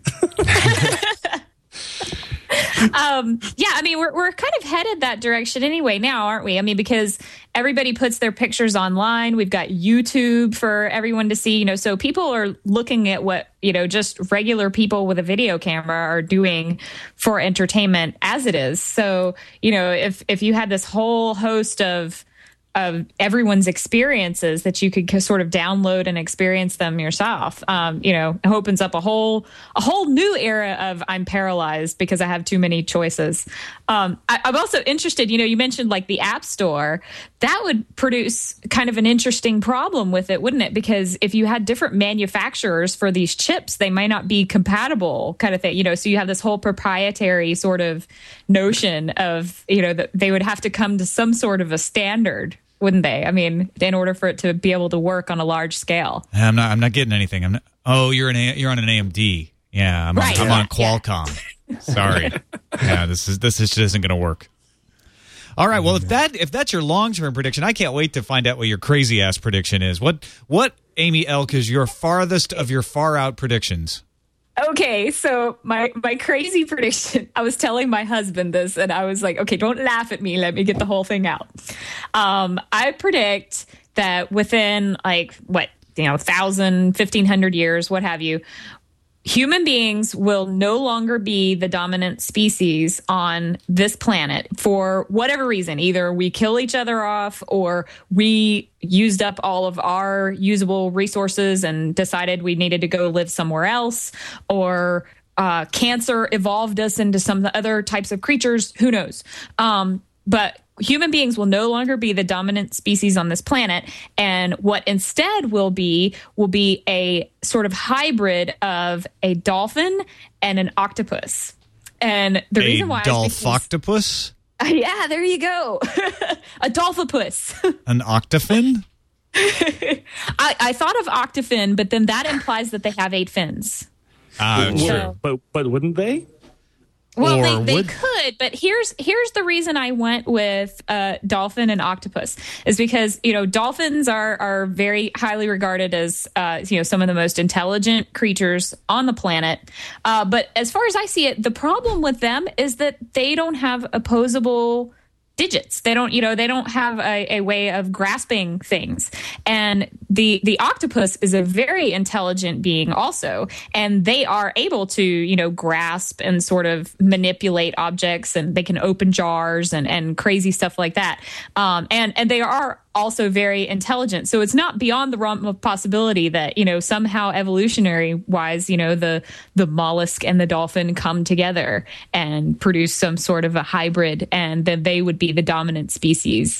um, yeah, I mean, we're we're kind of headed that direction anyway now, aren't we? I mean, because everybody puts their pictures online. We've got YouTube for everyone to see, you know, so people are looking at what, you know, just regular people with a video camera are doing for entertainment as it is. So, you know, if if you had this whole host of of everyone's experiences that you could sort of download and experience them yourself. Um, you know, it opens up a whole a whole new era of I'm paralyzed because I have too many choices. Um, I, I'm also interested, you know, you mentioned like the App Store. That would produce kind of an interesting problem with it, wouldn't it? Because if you had different manufacturers for these chips, they might not be compatible kind of thing, you know, so you have this whole proprietary sort of notion of, you know, that they would have to come to some sort of a standard, wouldn't they? I mean, in order for it to be able to work on a large scale. I'm not. I'm not getting anything. I'm not. Oh, you're an. A, you're on an A M D. Yeah, I'm, Right. on, I'm Yeah. on Qualcomm. Sorry. Yeah, this is this is just isn't going to work. All right. Well, if that if that's your long term prediction, I can't wait to find out what your crazy ass prediction is. What what Amy Elk is your farthest of your far out predictions? Okay, so my my crazy prediction, I was telling my husband this and I was like, okay, don't laugh at me. Let me get the whole thing out. Um, I predict that within like, what, you know, one thousand, fifteen hundred years, what have you, human beings will no longer be the dominant species on this planet for whatever reason. Either we kill each other off, or we used up all of our usable resources and decided we needed to go live somewhere else, or uh, cancer evolved us into some other types of creatures. Who knows? Um, but human beings will no longer be the dominant species on this planet. And what instead will be, will be a sort of hybrid of a dolphin and an octopus. And the a reason why dolphoctopus? Uh, yeah, there you go. A dolphopus. An octofin? I, I thought of octofin, but then that implies that they have eight fins. Uh, Sure. So- But but wouldn't they? Well, Or they, they would- could, but here's here's the reason I went with uh, dolphin and octopus is because, you know, dolphins are are very highly regarded as uh, you know, some of the most intelligent creatures on the planet. Uh, but as far as I see it, the problem with them is that they don't have opposable digits. They don't, you know, they don't have a, a way of grasping things. And the the octopus is a very intelligent being also, and they are able to, you know, grasp and sort of manipulate objects, and they can open jars and and crazy stuff like that. Um, and and they are also very intelligent. So it's not beyond the realm of possibility that, you know, somehow evolutionary wise, you know, the the mollusk and the dolphin come together and produce some sort of a hybrid, and then they would be the dominant species.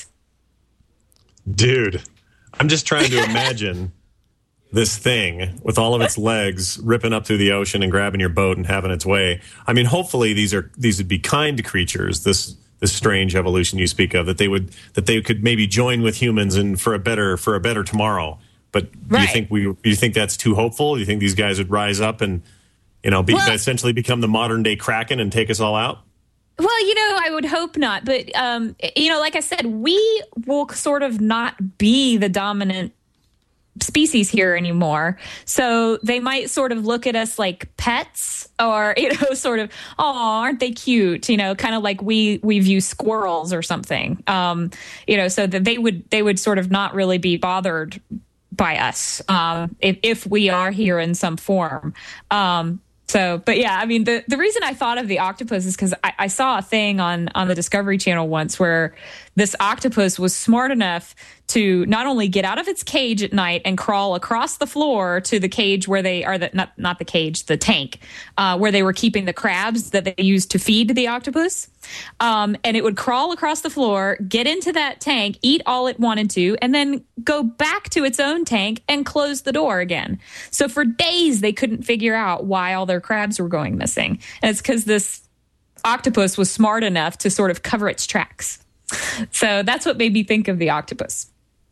Dude, I'm just trying to imagine this thing with all of its legs ripping up through the ocean and grabbing your boat and having its way. I mean, hopefully these are these would be kind creatures. This this strange evolution you speak of, that they would that they could maybe join with humans and for a better for a better tomorrow. But do Right. you think we do you think that's too hopeful? Do you think these guys would rise up and, you know, be, Well- essentially become the modern day Kraken and take us all out? Well, you know, I would hope not. But, um, you know, like I said, we will sort of not be the dominant species here anymore. So they might sort of look at us like pets, or, you know, sort of, oh, aren't they cute? You know, kind of like we we view squirrels or something. Um, you know, so that they would they would sort of not really be bothered by us um, if, if we are here in some form. Um, So, but yeah, I mean, the, the reason I thought of the octopus is because I, I saw a thing on, on the Discovery Channel once where this octopus was smart enough to not only get out of its cage at night and crawl across the floor to the cage where they are, the, not, not the cage, the tank, uh, where they were keeping the crabs that they used to feed the octopus. Um, and it would crawl across the floor, get into that tank, eat all it wanted to, and then go back to its own tank and close the door again. So for days, they couldn't figure out why all their crabs were going missing. And it's because this octopus was smart enough to sort of cover its tracks. So that's what made me think of the octopus.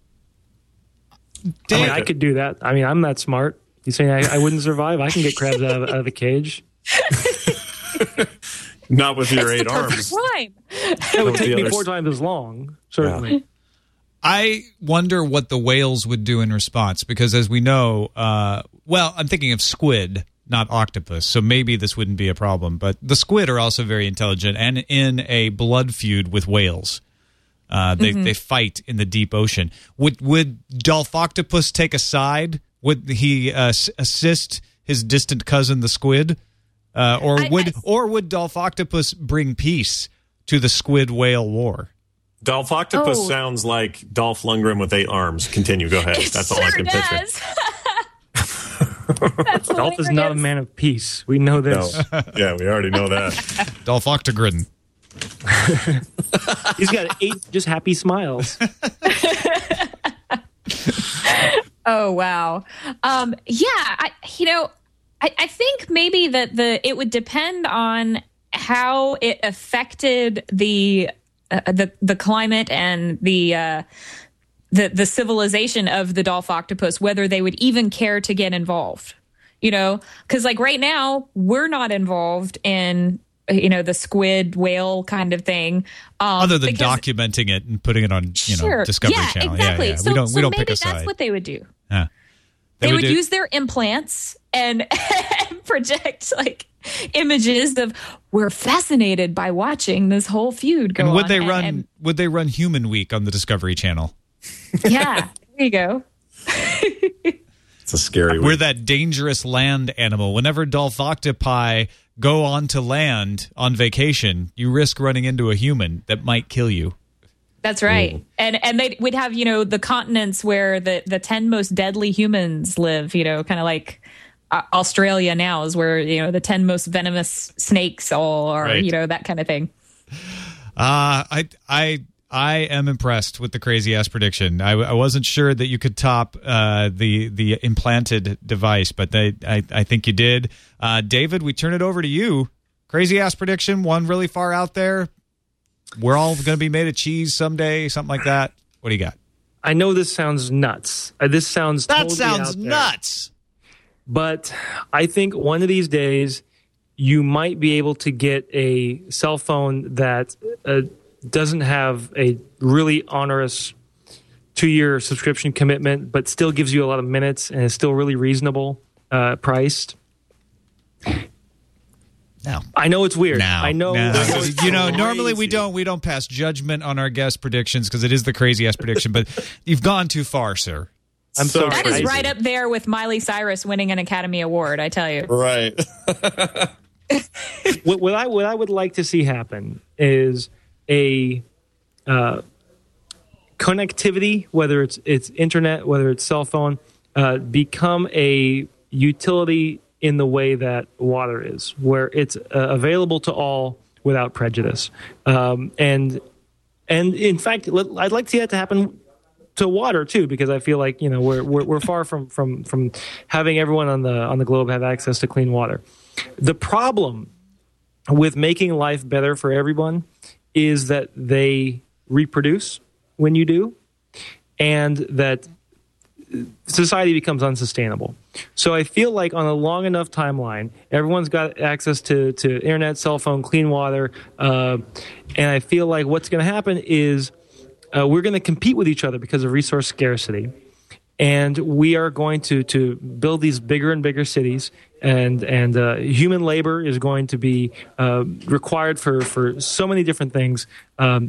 I mean, I could do that. I mean, I'm that smart. You saying I, I wouldn't survive? I can get crabs out of, out of the cage. Not with your It's eight the perfect arms. rhyme. It would With take the me others. four times as long, certainly. I wonder what the whales would do in response, because as we know, uh, well, I'm thinking of squid, not octopus, so maybe this wouldn't be a problem. But the squid are also very intelligent and in a blood feud with whales. Uh, they Mm-hmm. they fight in the deep ocean. Would would Dolphoctopus take a side? Would he uh, s- assist his distant cousin, the squid, uh, or I- would I- or would Dolphoctopus bring peace to the squid whale war? Dolphoctopus Oh. sounds like Dolph Lundgren with eight arms. Continue. Go ahead. It That's sure all I can picture. does. That's Dolph is not a hilarious. man of peace. We know No. this. Yeah, we already know that. Dolphoctogrin. He's got eight just happy smiles. Oh wow. Um, yeah, I, you know, I, I think maybe that the it would depend on how it affected the uh, the the climate and the uh, the the civilization of the Dolphoctopus, whether they would even care to get involved. You know, because like right now we're not involved in, you know, the squid whale kind of thing. Um, Other than because- documenting it and putting it on, you know, Sure. Discovery yeah, Channel. Exactly. Yeah, yeah. So, we don't so we don't maybe pick a that's side. what they would do. Yeah. They, would, do- use their implants and, and project like images of, we're fascinated by watching this whole feud go And would on. they And- run? and- would they run Human Week on the Discovery Channel? yeah, there you go. It's a scary We're week. that dangerous land animal. Whenever Dolph octopi go onto land on vacation, you risk running into a human that might kill you. That's right. And and they would have, you know, the continents where the, the ten most deadly humans live, you know, kind of like uh, Australia now is where, you know, the ten most venomous snakes all are, Right. you know, that kind of thing. Uh, I I I am impressed with the crazy ass prediction. I, I wasn't sure that you could top uh, the the implanted device, but they, I I think you did. Uh, David, we turn it over to you. Crazy ass prediction, one really far out there. We're all going to be made of cheese someday, something like that. What do you got? I know this sounds nuts. Uh, this sounds That totally sounds out there. nuts. But I think one of these days you might be able to get a cell phone that uh, doesn't have a really onerous two-year subscription commitment, but still gives you a lot of minutes and is still really reasonable uh, priced. No. I know it's weird. Now, I know. now. I know it's you know, crazy. normally we don't we don't pass judgment on our guest predictions because it is the crazy ass prediction. But you've gone too far, sir. I'm So sorry. That is crazy. right up there with Miley Cyrus winning an Academy Award, I tell you. Right. what, what I what I would like to see happen is a uh, connectivity, whether it's it's internet, whether it's cell phone, uh, become a utility in the way that water is, where it's uh, available to all without prejudice. Um, and and in fact, let, I'd like to see that to happen to water too, because I feel like, you know, we're we're, we're far from, from from having everyone on the on the globe have access to clean water. The problem with making life better for everyone is that they reproduce when you do, and that society becomes unsustainable. So I feel like on a long enough timeline, everyone's got access to, to internet, cell phone, clean water, uh, and I feel like what's going to happen is uh, we're going to compete with each other because of resource scarcity. And we are going to, to build these bigger and bigger cities, and and uh, human labor is going to be uh, required for, for so many different things. Um,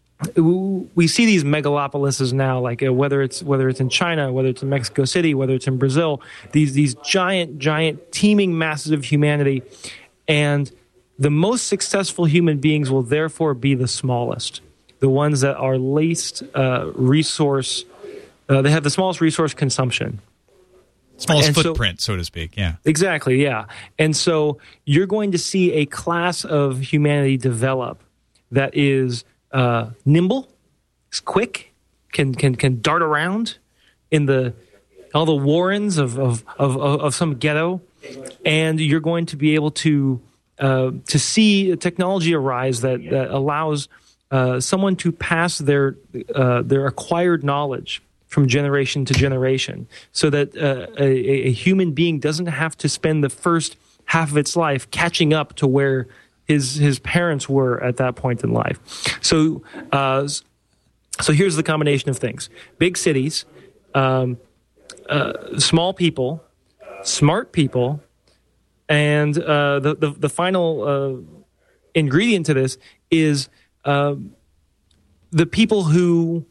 we see these megalopolises now, like uh, whether it's whether it's in China, whether it's in Mexico City, whether it's in Brazil, these these giant, giant teeming masses of humanity, and the most successful human beings will therefore be the smallest, the ones that are least uh, resource. Uh, they have the smallest resource consumption. Smallest And so- footprint, so, to speak. Yeah. Exactly, yeah. And so you're going to see a class of humanity develop that is uh, nimble, is quick, can can can dart around in the all the warrens of of of, of some ghetto, and you're going to be able to uh, to see a technology arise that, that allows uh, someone to pass their uh, their acquired knowledge from generation to generation, so that uh, a, a human being doesn't have to spend the first half of its life catching up to where his his parents were at that point in life. So, uh, so here's the combination of things: big cities, um, uh, small people, smart people, and uh, the, the the final uh, ingredient to this is uh, the people who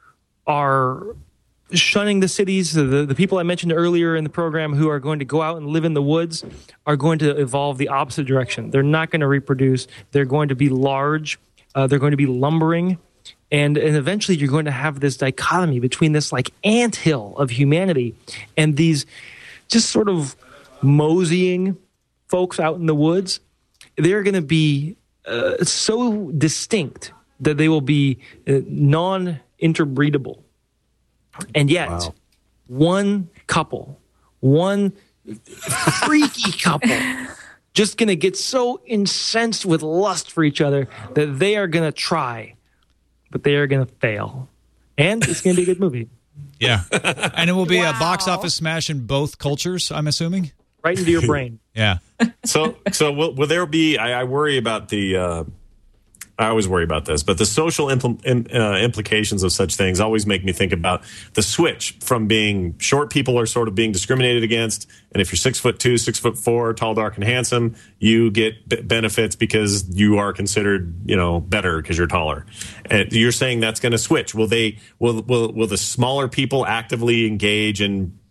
are shunning the cities. The, the people I mentioned earlier in the program who are going to go out and live in the woods are going to evolve the opposite direction. They're not going to reproduce. They're going to be large. Uh, they're going to be lumbering. And, and eventually you're going to have this dichotomy between this like anthill of humanity and these just sort of moseying folks out in the woods. They're going to be uh, so distinct that they will be uh, non-interbreedable. And yet, Wow. one couple, one freaky couple, just going to get so incensed with lust for each other that they are going to try, but they are going to fail. And it's going to be a good movie. Yeah. And it will be a box office smash in both cultures, I'm assuming? Right into your brain. Yeah. So, so will, will there be? I, I worry about the. Uh, I always worry about this, but the social impl- im, uh, implications of such things always make me think about the switch from being short people are sort of being discriminated against, and if you're six foot two, six foot four, tall, dark, and handsome, you get b- benefits because you are considered, you know, better because you're taller. And you're saying that's going to switch. Will they? Will will will the smaller people actively engage in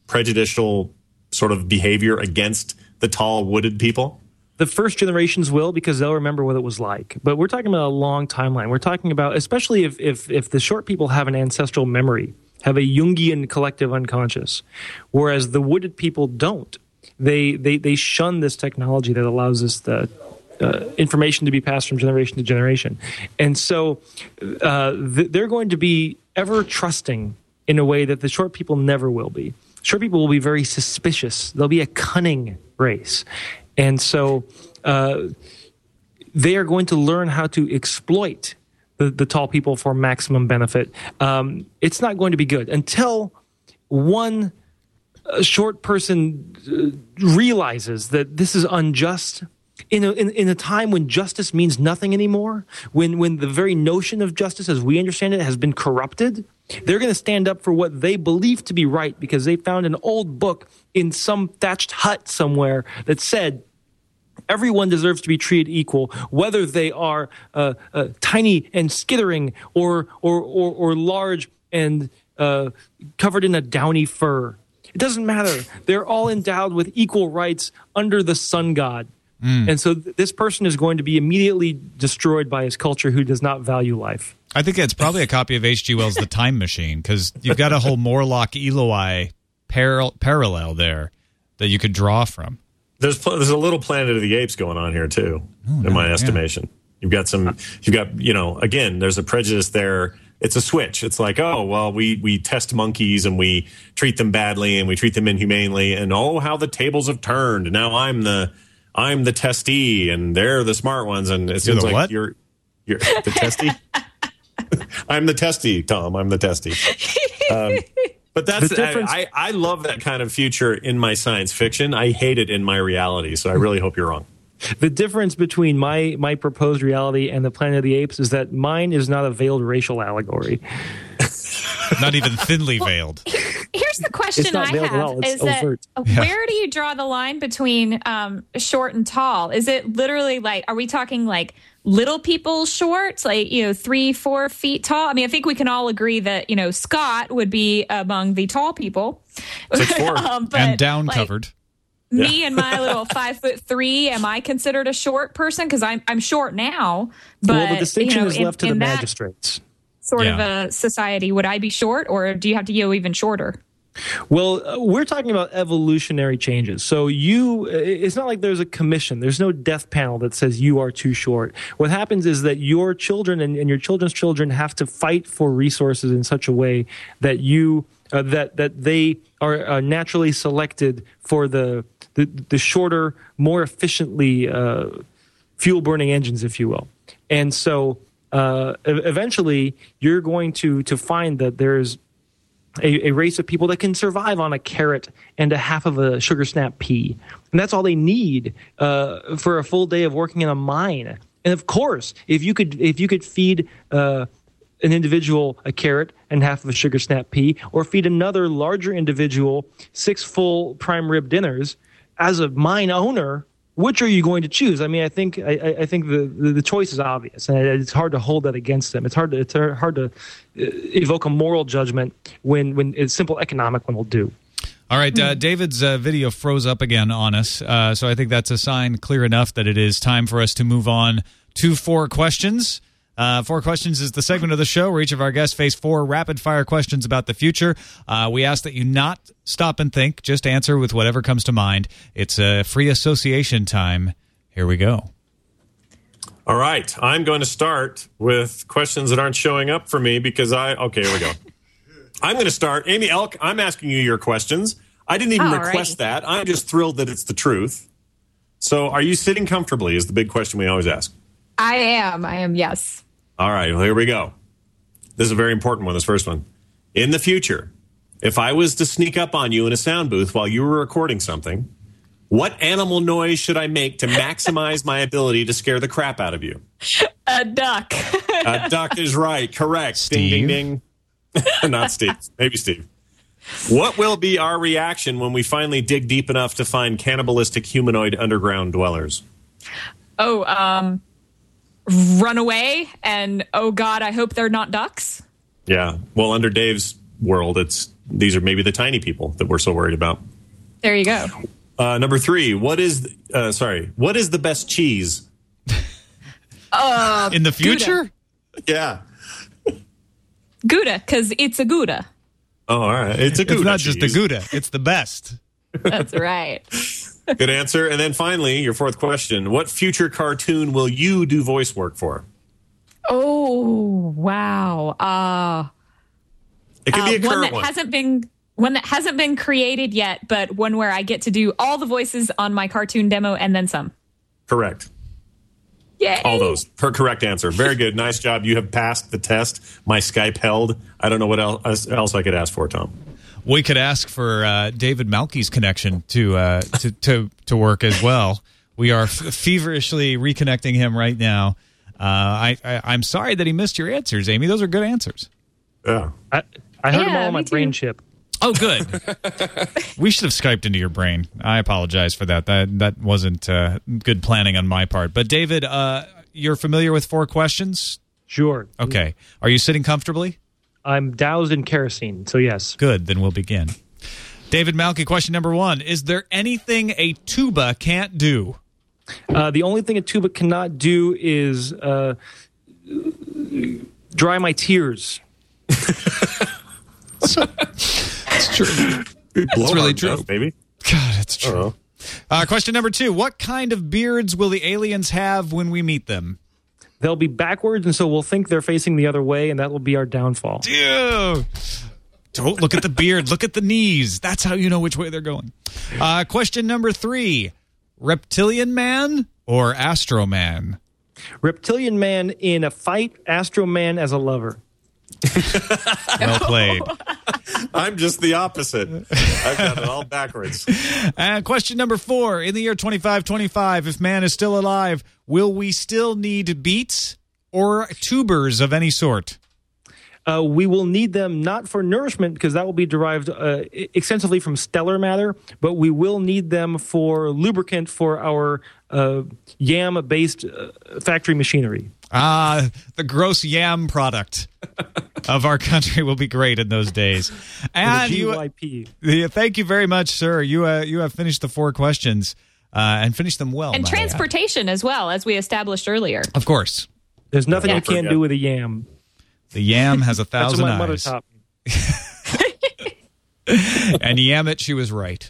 prejudicial sort of behavior against the tall, wooded people? The first generations will, because they'll remember what it was like. But we're talking about a long timeline. We're talking about, especially if if, if the short people have an ancestral memory, have a Jungian collective unconscious, whereas the wooded people don't. They they they shun this technology that allows us the uh, information to be passed from generation to generation, and so uh, th- they're going to be ever trusting in a way that the short people never will be. Short people will be very suspicious. They'll be a cunning race. And so uh, they are going to learn how to exploit the, the tall people for maximum benefit. Um, it's not going to be good until one uh, short person uh, realizes that this is unjust. In a, in, in a time when justice means nothing anymore, when, when the very notion of justice as we understand it has been corrupted, they're going to stand up for what they believe to be right because they found an old book in some thatched hut somewhere that said everyone deserves to be treated equal, whether they are uh, uh, tiny and skittering or or or, or large and uh, covered in a downy fur. It doesn't matter. They're all endowed with equal rights under the sun god. Mm. And so th- this person is going to be immediately destroyed by his culture who does not value life. I think it's probably a copy of H G. Wells' The Time Machine, because you've got a whole Morlock-Eloi par- parallel there that you could draw from. There's pl- there's a little Planet of the Apes going on here, too, oh, in no, my estimation. Yeah. You've got some, you've got, you know, again, there's a prejudice there. It's a switch. It's like, oh, well, we, we test monkeys and we treat them badly and we treat them inhumanely. And oh, how the tables have turned. Now I'm the... I'm the testee, and they're the smart ones, and it seems like what? you're you're the testee. I'm the testee, Tom. I'm the testee. Um, but that's The difference- I, I, I love that kind of future in my science fiction. I hate it in my reality, so I really hope you're wrong. The difference between my my proposed reality and the Planet of the Apes is that mine is not a veiled racial allegory. Not even thinly veiled. Here's the question It's not I veiled at have: all. It's is that overt. where do you draw the line between um, short and tall? Is it literally like, are we talking like little people short, like, you know, three, four feet tall? I mean, I think we can all agree that, you know, Scott would be among the tall people, Six four. um, but, And down like, covered. Me and my little five foot three, am I considered a short person? Because I'm I'm short now, but well, the distinction you know, is in, left to the in that magistrates. sort Yeah. of a society, would I be short, or do you have to go even shorter? Well, uh, we're talking about evolutionary changes. So you, it's not like there's a commission. There's no death panel that says you are too short. What happens is that your children and, and your children's children have to fight for resources in such a way that you, uh, that, that they are uh, naturally selected for the, the, the shorter, more efficiently uh, fuel-burning engines, if you will. And so uh, eventually you're going to, to find that there's A, a race of people that can survive on a carrot and a half of a sugar snap pea. And that's all they need uh, for a full day of working in a mine. And of course, if you could if you could feed uh, an individual a carrot and half of a sugar snap pea, or feed another larger individual six full prime rib dinners, as a mine owner, which are you going to choose? I mean, I think I, I think the, the, the choice is obvious, and it's hard to hold that against them. It's hard to it's hard to evoke a moral judgment when when a simple economic one will do. All right, uh, David's uh, video froze up again on us, uh, so I think that's a sign clear enough that it is time for us to move on to four questions. Uh, four questions is the segment of the show where each of our guests face four rapid-fire questions about the future. Uh, we ask that you not stop and think, just answer with whatever comes to mind. It's a free association time. Here we go. All right, I'm going to start with questions that aren't showing up for me because I... Okay, here we go. I'm going to start. Amy Elk, I'm asking you your questions. I didn't even All request right. that. I'm just thrilled that it's the truth. So are you sitting comfortably is the big question we always ask. I am. I am, yes. All right, well, here we go. This is a very important one, this first one. In the future, if I was to sneak up on you in a sound booth while you were recording something, what animal noise should I make to maximize my ability to scare the crap out of you? A duck. A duck is right. Correct. Steve? Ding, ding, ding. Not Steve. Maybe Steve. What will be our reaction when we finally dig deep enough to find cannibalistic humanoid underground dwellers? Oh, um, run away and, oh, God, I hope they're not ducks. Yeah. Well, under Dave's world, it's these are maybe the tiny people that we're so worried about. There you go. Uh, number three, what is uh, sorry, what is the best cheese? Uh, In the future? Gouda. Yeah. Gouda, because it's a Gouda. Oh, all right. It's a Gouda. It's not cheese. just a Gouda. It's the best. That's right. Good answer. And then finally, your fourth question: what future cartoon will you do voice work for? Oh, wow. Uh, It could uh, be a one current that one. hasn't been one that hasn't been created yet, but one where I get to do all the voices on my cartoon demo and then some. Correct. Yay! All those. Per correct answer. Very good. Nice job. You have passed the test. My Skype held. I don't know what else, else I could ask for, Tom. We could ask for uh, David Malky's connection to, uh, to to to work as well. We are f- feverishly reconnecting him right now. Uh, I, I I'm sorry that he missed your answers, Amy. Those are good answers. Yeah. I, I heard them Yeah, all on my me too. brain chip. Oh, good. We should have Skyped into your brain. I apologize for that. That that wasn't uh, good planning on my part. But David, uh, you're familiar with four questions? Sure. Okay. Are you sitting comfortably? I'm doused in kerosene, so yes. Good. Then we'll begin. David Malky, question number one. Is there anything a tuba can't do? Uh, the only thing a tuba cannot do is uh, dry my tears. It's true. It's really true. Maybe. God, it's true. Oh. Uh, question number two. What kind of beards will the aliens have when we meet them? They'll be backwards, and so we'll think they're facing the other way, and that will be our downfall. Ew. Don't look at the beard. Look at the knees. That's how you know which way they're going. Uh, question number three. Reptilian man or Astro Man? Reptilian man in a fight, Astro Man as a lover. Well played. I'm just the opposite. I've got it all backwards. Uh, question number four. In the year twenty-five twenty-five, if man is still alive, will we still need beets or tubers of any sort? Uh, we will need them not for nourishment because that will be derived uh, extensively from stellar matter, but we will need them for lubricant for our uh, yam-based uh, factory machinery. Ah, the gross yam product of our country will be great in those days. And the you, G Y P. yeah, thank you very much, sir. You uh, you have finished the four questions uh, and finished them well. And might I add. transportation as well, as we established earlier. Of course. There's nothing Yeah. you can't do with a yam. The yam has a That's what thousand my mother eyes. taught me. And yam it, she was right.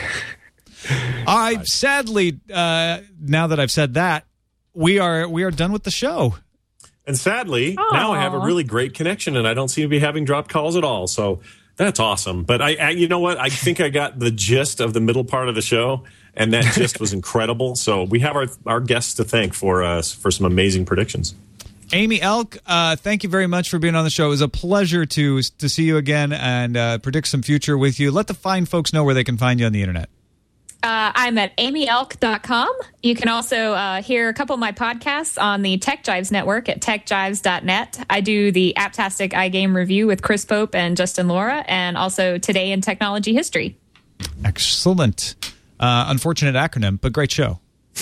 I sadly, uh, now that I've said that, we are we are done with the show. And sadly, now I have a really great connection, and I don't seem to be having dropped calls at all. So that's awesome. But I, I, you know what? I think I got the gist of the middle part of the show, and that gist was incredible. So we have our our guests to thank for uh, for some amazing predictions. Amy Elk, uh, thank you very much for being on the show. It was a pleasure to to see you again and uh, predict some future with you. Let the fine folks know where they can find you on the internet. Uh, I'm at amy elk dot com. You can also uh, hear a couple of my podcasts on the Tech Jives Network at tech jives dot net. I do the Apptastic iGame review with Chris Pope and Justin Laura, and also Today in Technology History. Excellent. Uh, unfortunate acronym, but great show.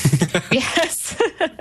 Yes.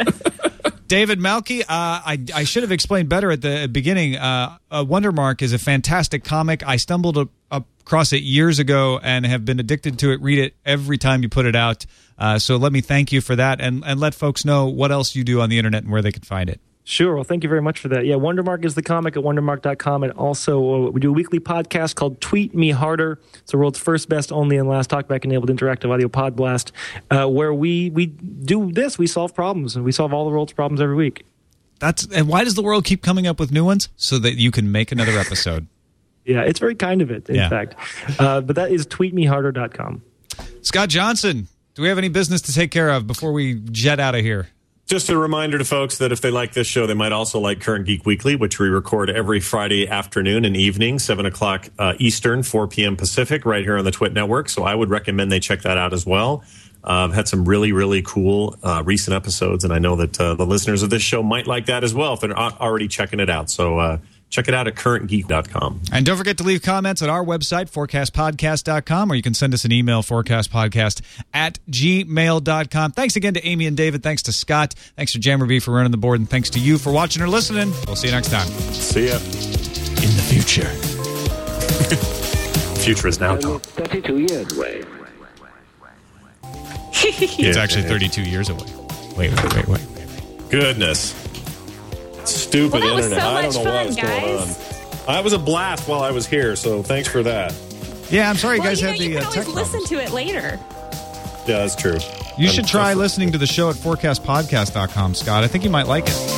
David Malky, uh, I, I should have explained better at the beginning. Uh, uh, Wondermark is a fantastic comic. I stumbled a, across it years ago and have been addicted to it. Read it every time you put it out. Uh, so let me thank you for that, and, and let folks know what else you do on the internet and where they can find it. Sure. Well, thank you very much for that. Yeah, Wondermark is the comic at wondermark dot com. And also, uh, we do a weekly podcast called Tweet Me Harder. It's the world's first, best, only, and last talkback-enabled interactive audio pod blast, uh, where we, we do this. We solve problems, and we solve all the world's problems every week. That's and why does the world keep coming up with new ones? So that you can make another episode. Yeah, it's very kind of it, in Yeah. fact. Uh, but that is tweet me harder dot com. Scott Johnson, do we have any business to take care of before we jet out of here? Just a reminder to folks that if they like this show, they might also like Current Geek Weekly, which we record every Friday afternoon and evening, seven o'clock uh, Eastern, four p.m. Pacific, right here on the Twit Network. So I would recommend they check that out as well. Uh, I've had some really, really cool uh, recent episodes, and I know that uh, the listeners of this show might like that as well if they're not already checking it out. So uh, check it out at current geek dot com. And don't forget to leave comments at our website, forecast podcast dot com, or you can send us an email, forecastpodcast at gmail dot com. Thanks again to Amy and David. Thanks to Scott. Thanks to Jammer B for running the board. And thanks to you for watching or listening. We'll see you next time. See ya. In the future. future is now, Tom. thirty-two years away. It's actually thirty-two years away. Wait, wait, wait, wait. Goodness. Stupid Well, that was internet. so I don't much know fun, what was going on. guys. I was a blast while I was here, so thanks for that. Yeah, I'm sorry you Well, guys you know, had the you can uh, always tech listen problems. to it later. Yeah, that's true. You I'm should try definitely- listening to the show at forecast podcast dot com, Scott. I think you might like it.